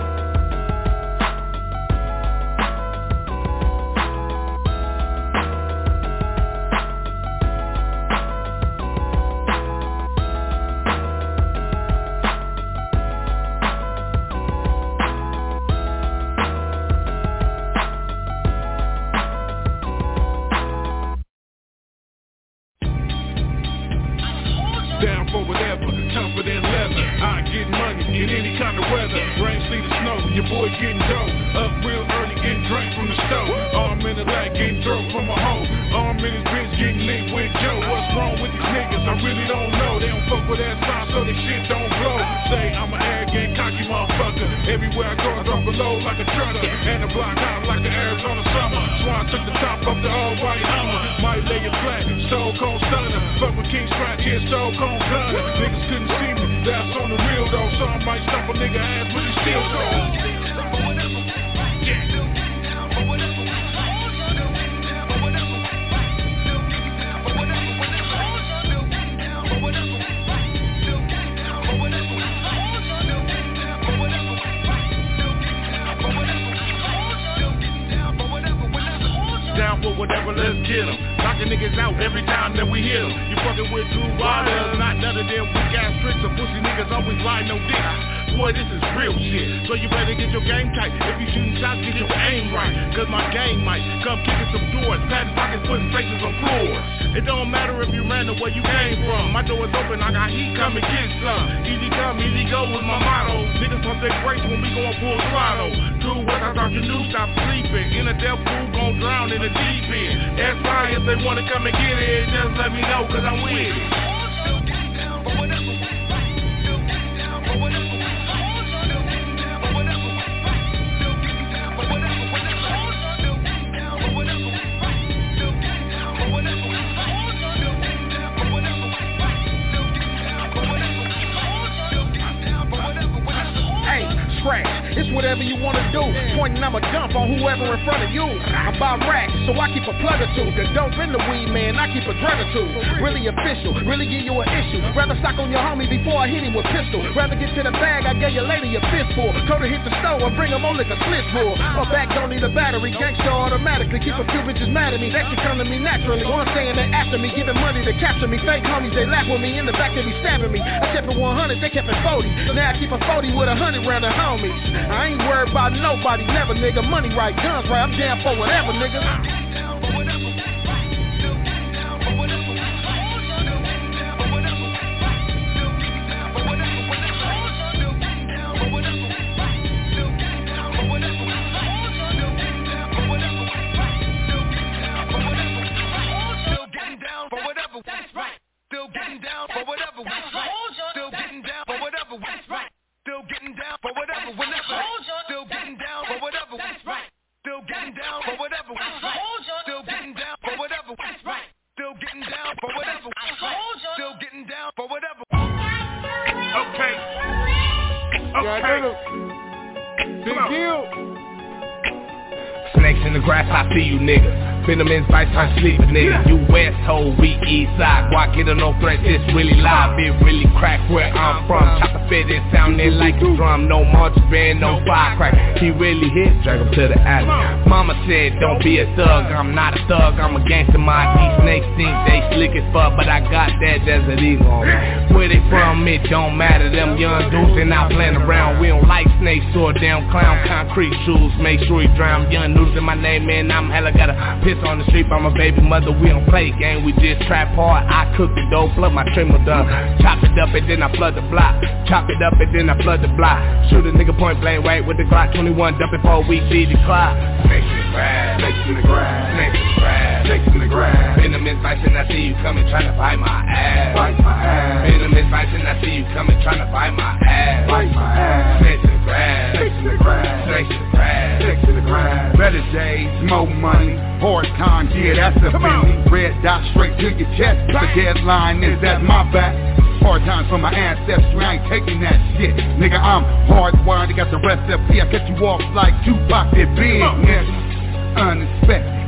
Down for whatever, tougher than leather. I get money in any kind of weather. Rain, sleet, or snow, your boy getting dope. Up real early, getting drink from the stove. Arm in the lag, getting dope from a hoe. Arm in his bitch, getting linked with Joe. What's wrong with these niggas? I really don't know. They don't fuck with that sign, so this shit don't blow. Say I'm an arrogant, cocky motherfucker. Everywhere I go, I drop a load like a trucker. And a block out like King Scratch here, Stone Cold Gun. Niggas couldn't see me, that's on the real though. Some might stomp a nigga ass, but he still go. Down for whatever, let's get them. Knocking niggas out every time that we hit them. You fucking with two riders, not none of them weak ass tricks or pussy niggas always ride no dick. Boy, this is real shit, so you better get your game tight. If you shooting shots, get your aim right, cause my gang might come kicking some doors, patting pockets, putting faces on floors. It don't matter if you ran or where you came from. My door is open, I got heat, come and get some. Easy come, easy go with my motto. Niggas pump their brakes when we gon' full throttle. 2 West, I thought you knew, stop sleeping. In a death pool, gon' drown in the deep end. That's fine if they wanna come and get it, just let me know, cause I'm with it. Still getting down for whatever. Still getting down for whatever. Scratch, it's whatever you wanna do. Pointing I'ma dump on whoever in front of you. I buy racks, so I keep a plug or two. The dope in the weed, man, I keep a drug or two. Really official, really give you an issue. Rather sock on your homie before I hit him with pistol. Rather get to the bag, I gave your lady a fistful. Told her hit the store and bring him on like a slip full. My back don't need a battery, gangsta automatically. Keep a few bitches mad at me, that should come to me naturally. One saying they after me, giving money to capture me. Fake homies, they laugh with me, in the back they be stabbing me. I kept it 100, they kept it 40. Now I keep a 40 with 100 round the homies. I ain't worried about nobody, never, nigga. Money right, guns right, I'm down for whatever, nigga. I see you niggas, venom insights, I sleep niggas. You west hoe, we east side. Why get no threat, this really live. It really crack where I'm from. Chop the fit, it sounding like a drum. No march band, no firecrack. He really hit, drag him to the alley. Mama said, don't be a thug. I'm not a thug, I'm a gangster. My these snakes think they slick as fuck, but I got that Desert Eagle on me. Where they from, it don't matter. Them young dudes, they not playing around. We don't like snakes or damn clown. Concrete shoes, make sure he drown. Young dudes in my name, man, I'm hella gotta piss on the street by my baby mother. We don't play game, we just trap hard. I cook the dough, plug my trimmer done. Chop it up and then I flood the block. Chop it up and then I flood the block. Shoot a nigga point blank right with the Glock 21, dump it 4 weeks, see the clock. Snakes in the grass, snakes in the grass, snakes in the grass, snakes in the grass. Venomous bites and I see you coming, tryna bite my ass. Bite my ass. Venomous bites and I see you coming, tryna bite my ass. Bite my ass. Snakes in the grass, snakes in the grass, snakes in the grass, snakes in the grass. Better days, more money, hard times, yeah, that's a feeling. Red dot straight to your chest, the deadline is at my back. Hard times for my ancestry, I ain't taking that shit. Nigga, I'm hardwired, I got the recipe, I catch you off like Tupac, that big nigga. Unexpected,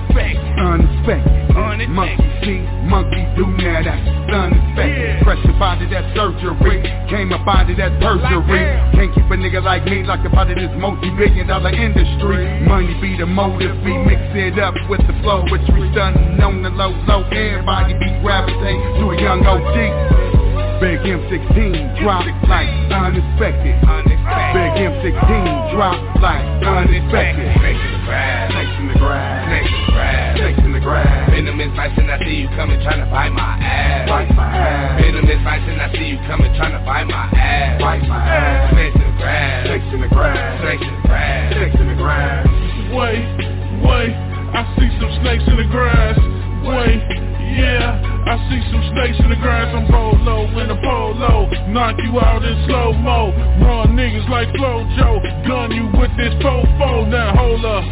monkey see, monkey do, now that's unexpected. Pressure bonded, that surgery, came up out of that perjury. Can't keep a nigga like me locked up out of this multi-billion-dollar industry. Money be the motive, we mix it up with the flow, which we stunning on the low. Everybody be gravitating to a young OG. Big M16 drop like unexpected. Big M16 drop like unexpected. Snakes in the grass, snakes in the grass, snakes in the grass, snakes in the grass. Venomous bites and I see you coming, tryna bite my ass. Bite my ass. Venomous bites and I see you coming, tryna bite my ass. Bite my ass. Snakes in the grass, snakes in the grass, snakes in the grass, snakes in the grass. Wait, I see some snakes in the grass. Wait, yeah, I see some snakes in the grass. I'm Bolo in a polo, knock you out in slow-mo. Run niggas like Flojo, gun you with this fofo. Now hold up,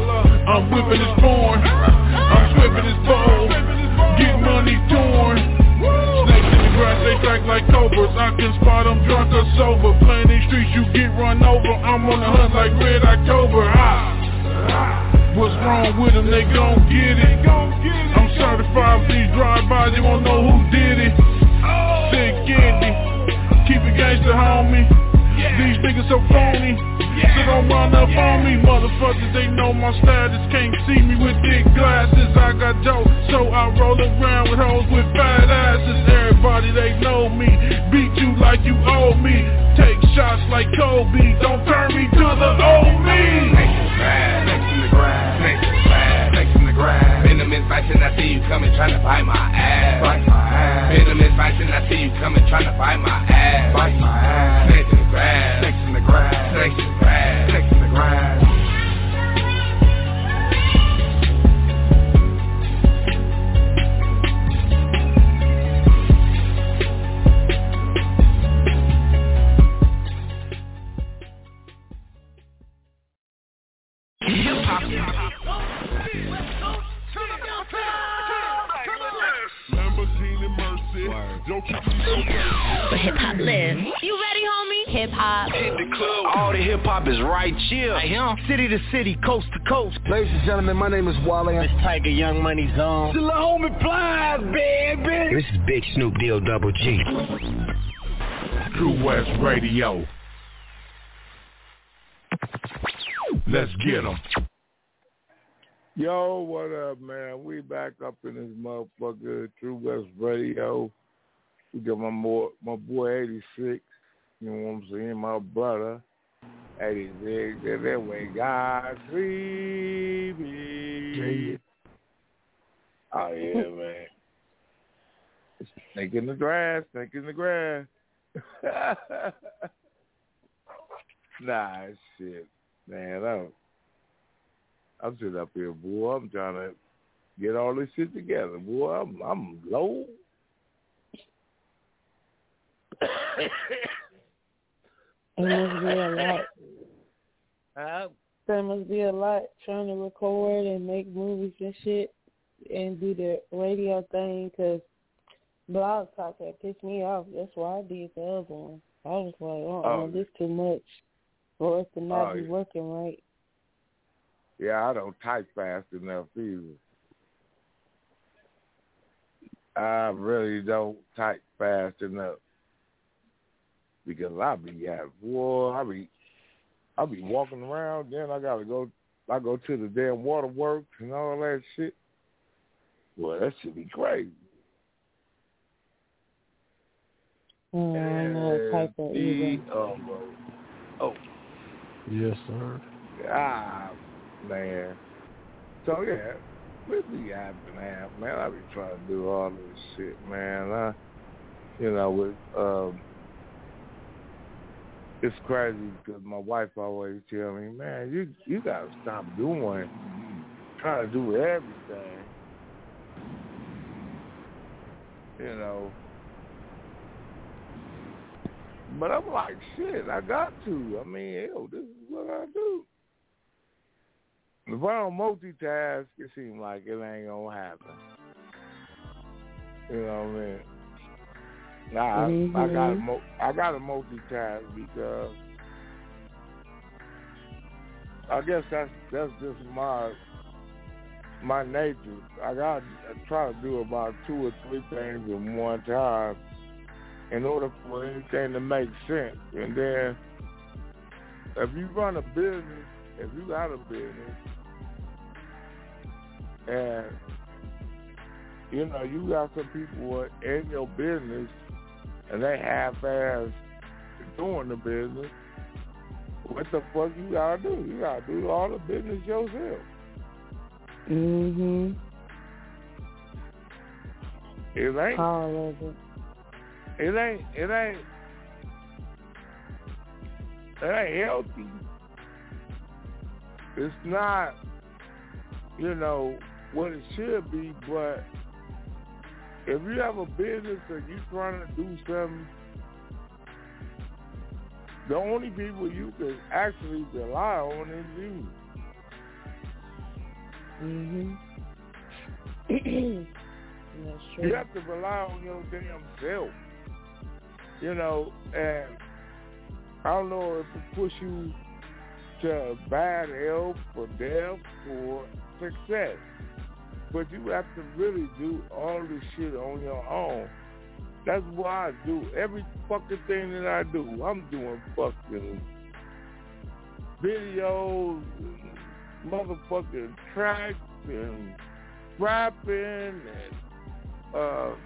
I'm whipping this porn, I'm swipping this bowl, get money torn. cause I can spot them drunk or sober. Playing these streets, you get run over. I'm on the hunt like Red October. What's wrong with them? They gon' get it. I'm certified with these drive-bys, you won't know who did it. Sick candy, keep it gangsta, homie. These niggas so phony, so don't run up on me. Motherfuckers, they know my status, can't see me with thick glasses. I got dope, so I roll around with hoes with fat asses. Everybody, they know me, beat you like you owe me. Take shots like Kobe, don't turn me to the old me. Next in the grind, next in the grind. Venomous fashion, I see you coming, tryna bite my ass. Venomous fashion, I see you coming, tryna bite my ass. Next in the grind, next in the grind, next in the grind, next in the grind. Where hip hop lives. You ready, homie? Hip hop. All the hip hop is right here. Right here. City to city, coast to coast. Ladies and gentlemen, my name is Wale. It's Tiger Young Money Zone. The homie Plies, baby. This is Big Snoop Deal Double G. True West Radio. Let's get 'em. Yo, what up, man? We back up in this motherfucker, True West Radio. We got my boy 86, you know what I'm saying, my brother 86, and then we got Sleepy. Oh yeah, man. Snake in the grass. Nah, shit, man. I'm sitting up here, boy. I'm trying to get all this shit together, boy. I'm low. It must be a lot. There must be a lot trying to record and make movies and shit and do the radio thing, because Blog Talk had pissed me off. That's why I did the other one. I was like, this too much for us to not be working right. Yeah, I don't type fast enough either. I really don't type fast enough. Because I be walking around, then I go to the damn waterworks and all that shit. Well, that should be crazy. I know type that either. Oh. Yes, sir. Man. So, yeah, we be having man. I be trying to do all this shit, man. It's crazy because my wife always tell me, man, you got to stop trying to do everything. You know. But I'm like, shit, I got to. I mean, this is what I do. If I don't multitask, it seems like it ain't gonna happen. You know what I mean? Nah, I gotta multitask because I guess that's just my nature. I gotta try to do about 2 or 3 things at one time in order for anything to make sense. And then if you run a business, if you got a business, and you got some people in your business and they half-ass doing the business, what the fuck you gotta do? You gotta do all the business yourself. Mhm. It ain't. All of it. It ain't healthy. It's not, what it should be, but if you have a business and you're trying to do something, the only people you can actually rely on is you. Mhm. That's true. You have to rely on your damn self. You know, and I don't know if it push you to bad health or death or success. But you have to really do all this shit on your own. That's why I do every fucking thing that I do. I'm doing fucking videos, and motherfucking tracks, and rapping, and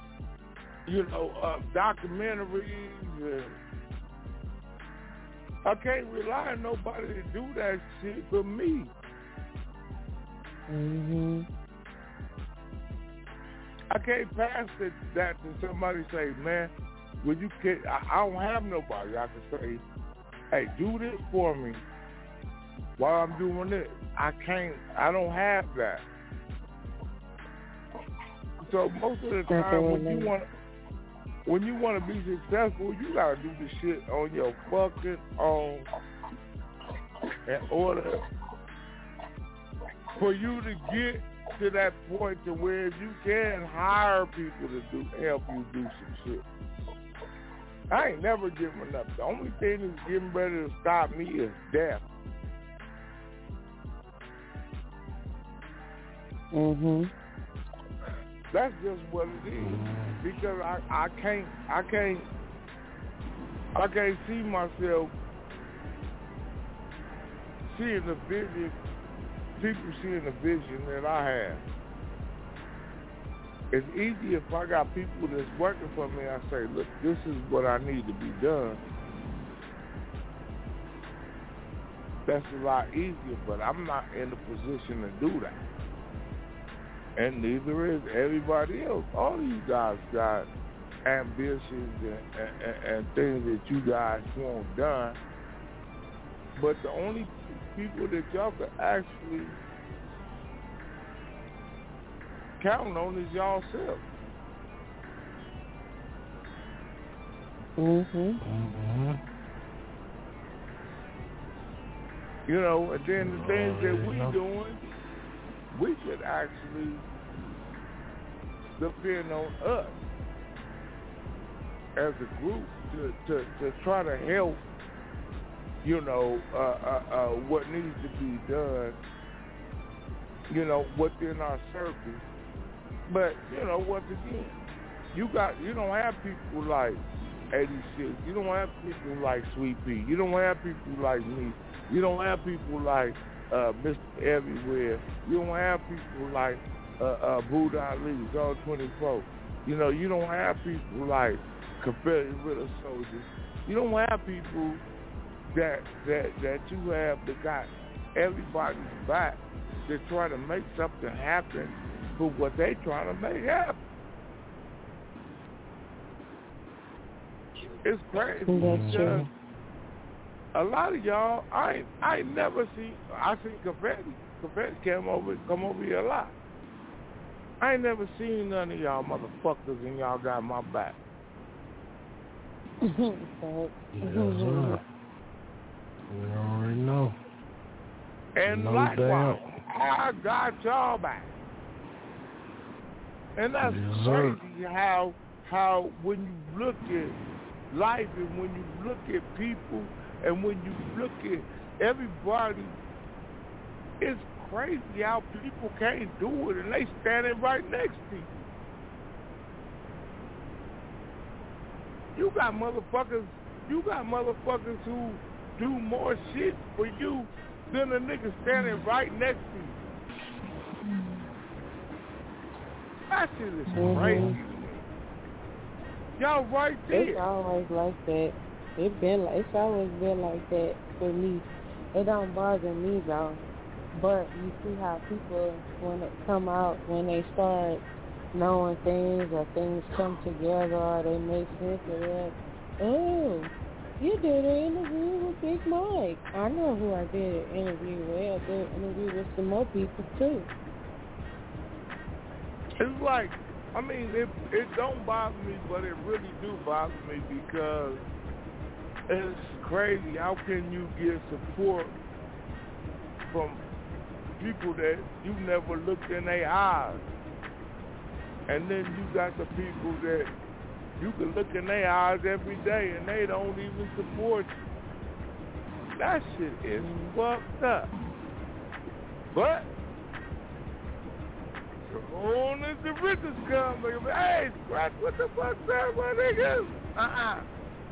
documentaries. And I can't rely on nobody to do that shit but me. Mhm. I can't pass that to somebody. Say, man, well, you can't. I don't have nobody. I can say, hey, do this for me while I'm doing this. I can't. I don't have that. So most of the time, when you want to be successful, you gotta do this shit on your fucking own in order for you to get to that point to where you can hire people to help you do some shit. I ain't never giving up. The only thing that's getting ready to stop me is death. Mhm. That's just what it is. Because I can't see myself seeing the vision. People seeing the vision that I have. It's easy if I got people that's working for me. I say, look, this is what I need to be done. That's a lot easier, but I'm not in the position to do that. And neither is everybody else. All these guys got ambitions and things that you guys want done. But the only people that y'all can actually count on is y'all self. Mhm. You know, and then the things that we doing, we should actually depend on us as a group to try to help. You know, what needs to be done, you know, within our circle. But, you know, once again, you don't have people like 86. You don't have people like Sweet Pea. You don't have people like me. You don't have people like Mr. Everywhere. You don't have people like Buddha Ali, Zone 24. You know, you don't have people like Confederate Riddle Soldiers. You don't have people that you have that got everybody's back to try to make something happen for what they trying to make happen. It's crazy because a lot of y'all, I never see. I see Confetti. Confetti come over here a lot. I ain't never seen none of y'all motherfuckers and y'all got my back. Yes, sir. We already know. And no likewise, doubt. I got y'all back. And that's crazy how when you look at life and when you look at people and when you look at everybody, it's crazy how people can't do it and they standing right next to you. You got motherfuckers who do more shit for you than a nigga standing right next to you. That shit is crazy. Y'all right there. It's always like that. It's always been like that for me. It don't bother me though. But you see how people, when it come out, when they start knowing things or things come together or they make sense of that, oh, you did an interview with Big Mike. I know who I did an interview with. I did an interview with some more people too. It's like, I mean, it don't bother me, but it really do bother me because it's crazy. How can you get support from people that you never looked in their eyes? And then you got the people that You can look in their eyes every day and they don't even support you. That shit is fucked up. But soon as the riches come, they be, hey, Scratch, what the fuck's up, my niggas?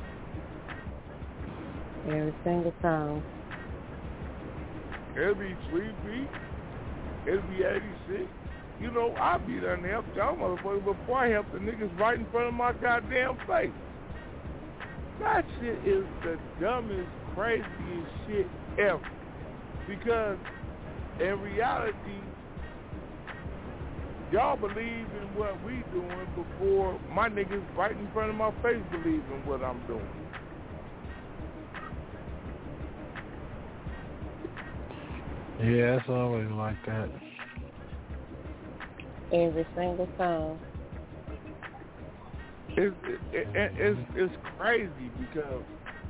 Every single time. It'll be Sweet Pea. It'll be 86. You know, I'll be there and help y'all motherfuckers before I help the niggas right in front of my goddamn face. That shit is the dumbest, craziest shit ever. Because in reality, y'all believe in what we doing before my niggas right in front of my face believe in what I'm doing. Yeah, it's always like that. Every single time. It's crazy because,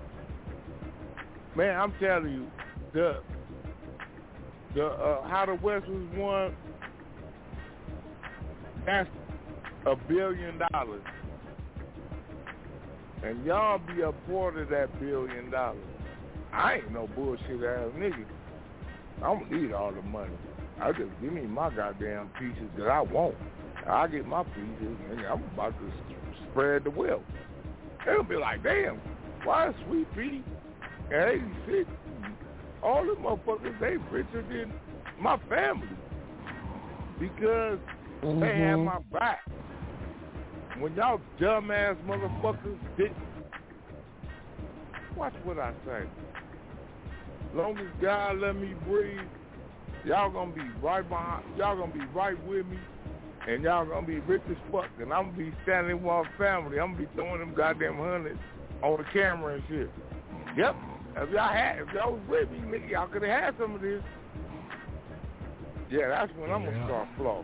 man, I'm telling you, the how the West was won, that's $1 billion, and y'all be a part of that $1 billion. I ain't no bullshit ass nigga. I don't need all the money. I just give me my goddamn pieces that I want. I get my pieces, and I'm about to spread the wealth. They'll be like, damn, why is Sweet Pea at 86? All them motherfuckers, they richer than my family because they have my back. When y'all dumbass motherfuckers didn't, watch what I say. Long as God let me breathe, y'all gonna be right behind. Y'all gonna be right with me, and y'all gonna be rich as fuck. And I'm gonna be standing with my family. I'm gonna be throwing them goddamn hundreds on the camera and shit. Yep. If y'all was with me, nigga, y'all could have had some of this. Yeah, that's when I'm gonna start flossing.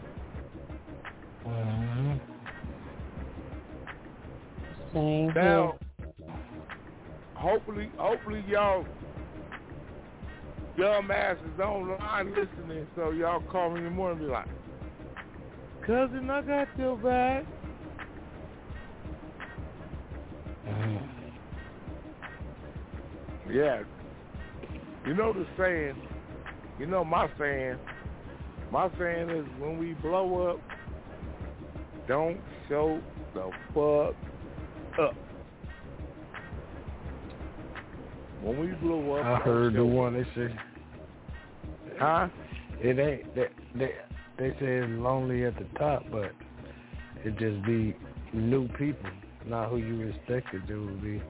Same now, hopefully y'all dumbasses online listening, so y'all call me in the morning and be like, cousin, I got your back. Yeah. You know the saying, you know my saying is when we blow up, don't show the fuck up. When we blow up, I heard the one they say, huh? It ain't that they say it's lonely at the top, but it just be new people, not who you expected to be.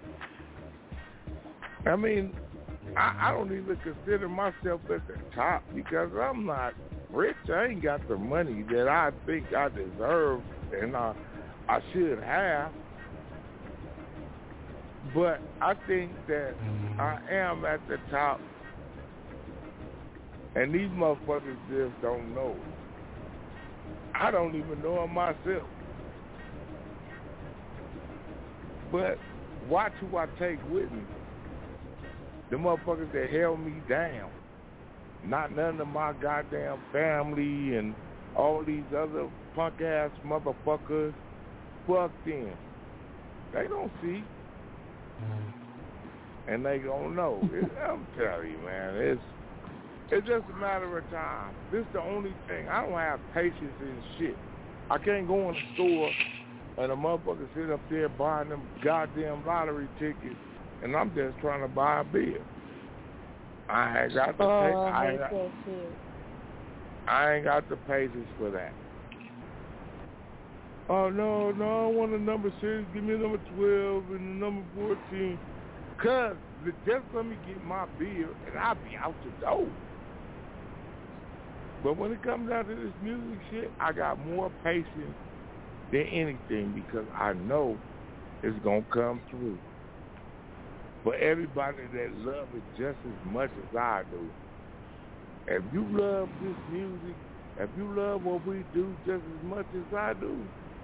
I mean, I don't even consider myself at the top because I'm not rich. I ain't got the money that I think I deserve and I should have. But I think that I am at the top, and these motherfuckers just don't know it. I don't even know it myself. But watch who I take with me. The motherfuckers that held me down. Not none of my goddamn family and all these other punk-ass motherfuckers. Fuck them. They don't see. And they gonna know. I'm telling you, man, it's just a matter of time. This is the only thing. I don't have patience in shit. I can't go in the store and a motherfucker sit up there buying them goddamn lottery tickets, and I'm just trying to buy a beer. I ain't got the I ain't got the patience for that. Oh, no, I want a number 6. Give me a number 12 and a number 14. Because just let me get my beer and I'll be out the door. But when it comes down to this music shit, I got more patience than anything because I know it's going to come through. For everybody that love it just as much as I do, if you love this music, if you love what we do just as much as I do,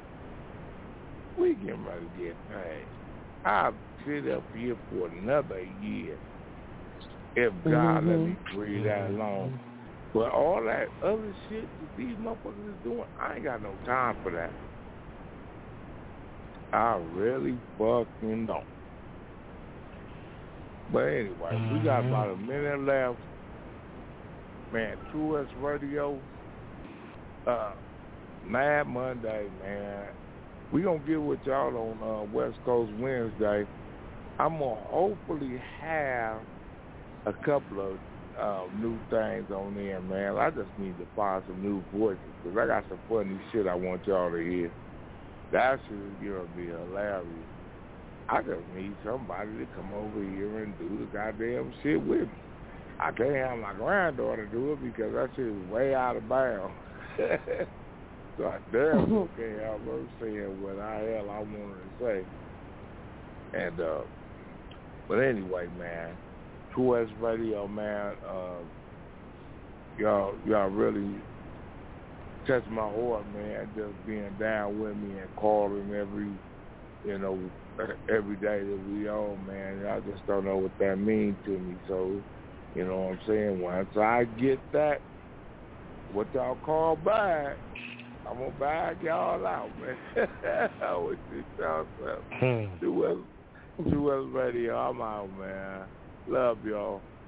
we getting ready to get paid. I'll sit up here for another year if God let me breathe that long. But all that other shit that these motherfuckers is doing, I ain't got no time for that. I really fucking don't. But anyway, we got about a minute left. Man, True West Radio, Mad Monday, man. We gonna get with y'all on West Coast Wednesday. I'm gonna hopefully have a couple of new things on there, man. I just need to find some new voices because I got some funny shit I want y'all to hear. That shit is gonna be hilarious. I just need somebody to come over here and do the goddamn shit with me. I can't have my granddaughter do it because that shit is way out of bounds. So I damn can't have her saying what the hell I wanted to say. And but anyway, man, True West Radio, man, y'all really touch my heart, man, just being down with me and calling every day that we on, man. I just don't know what that means to me. So, you know what I'm saying? Once I get that, what y'all call back, I'm going to bag y'all out, man. What you y'all say? True West Radio, I'm out, man. Love y'all.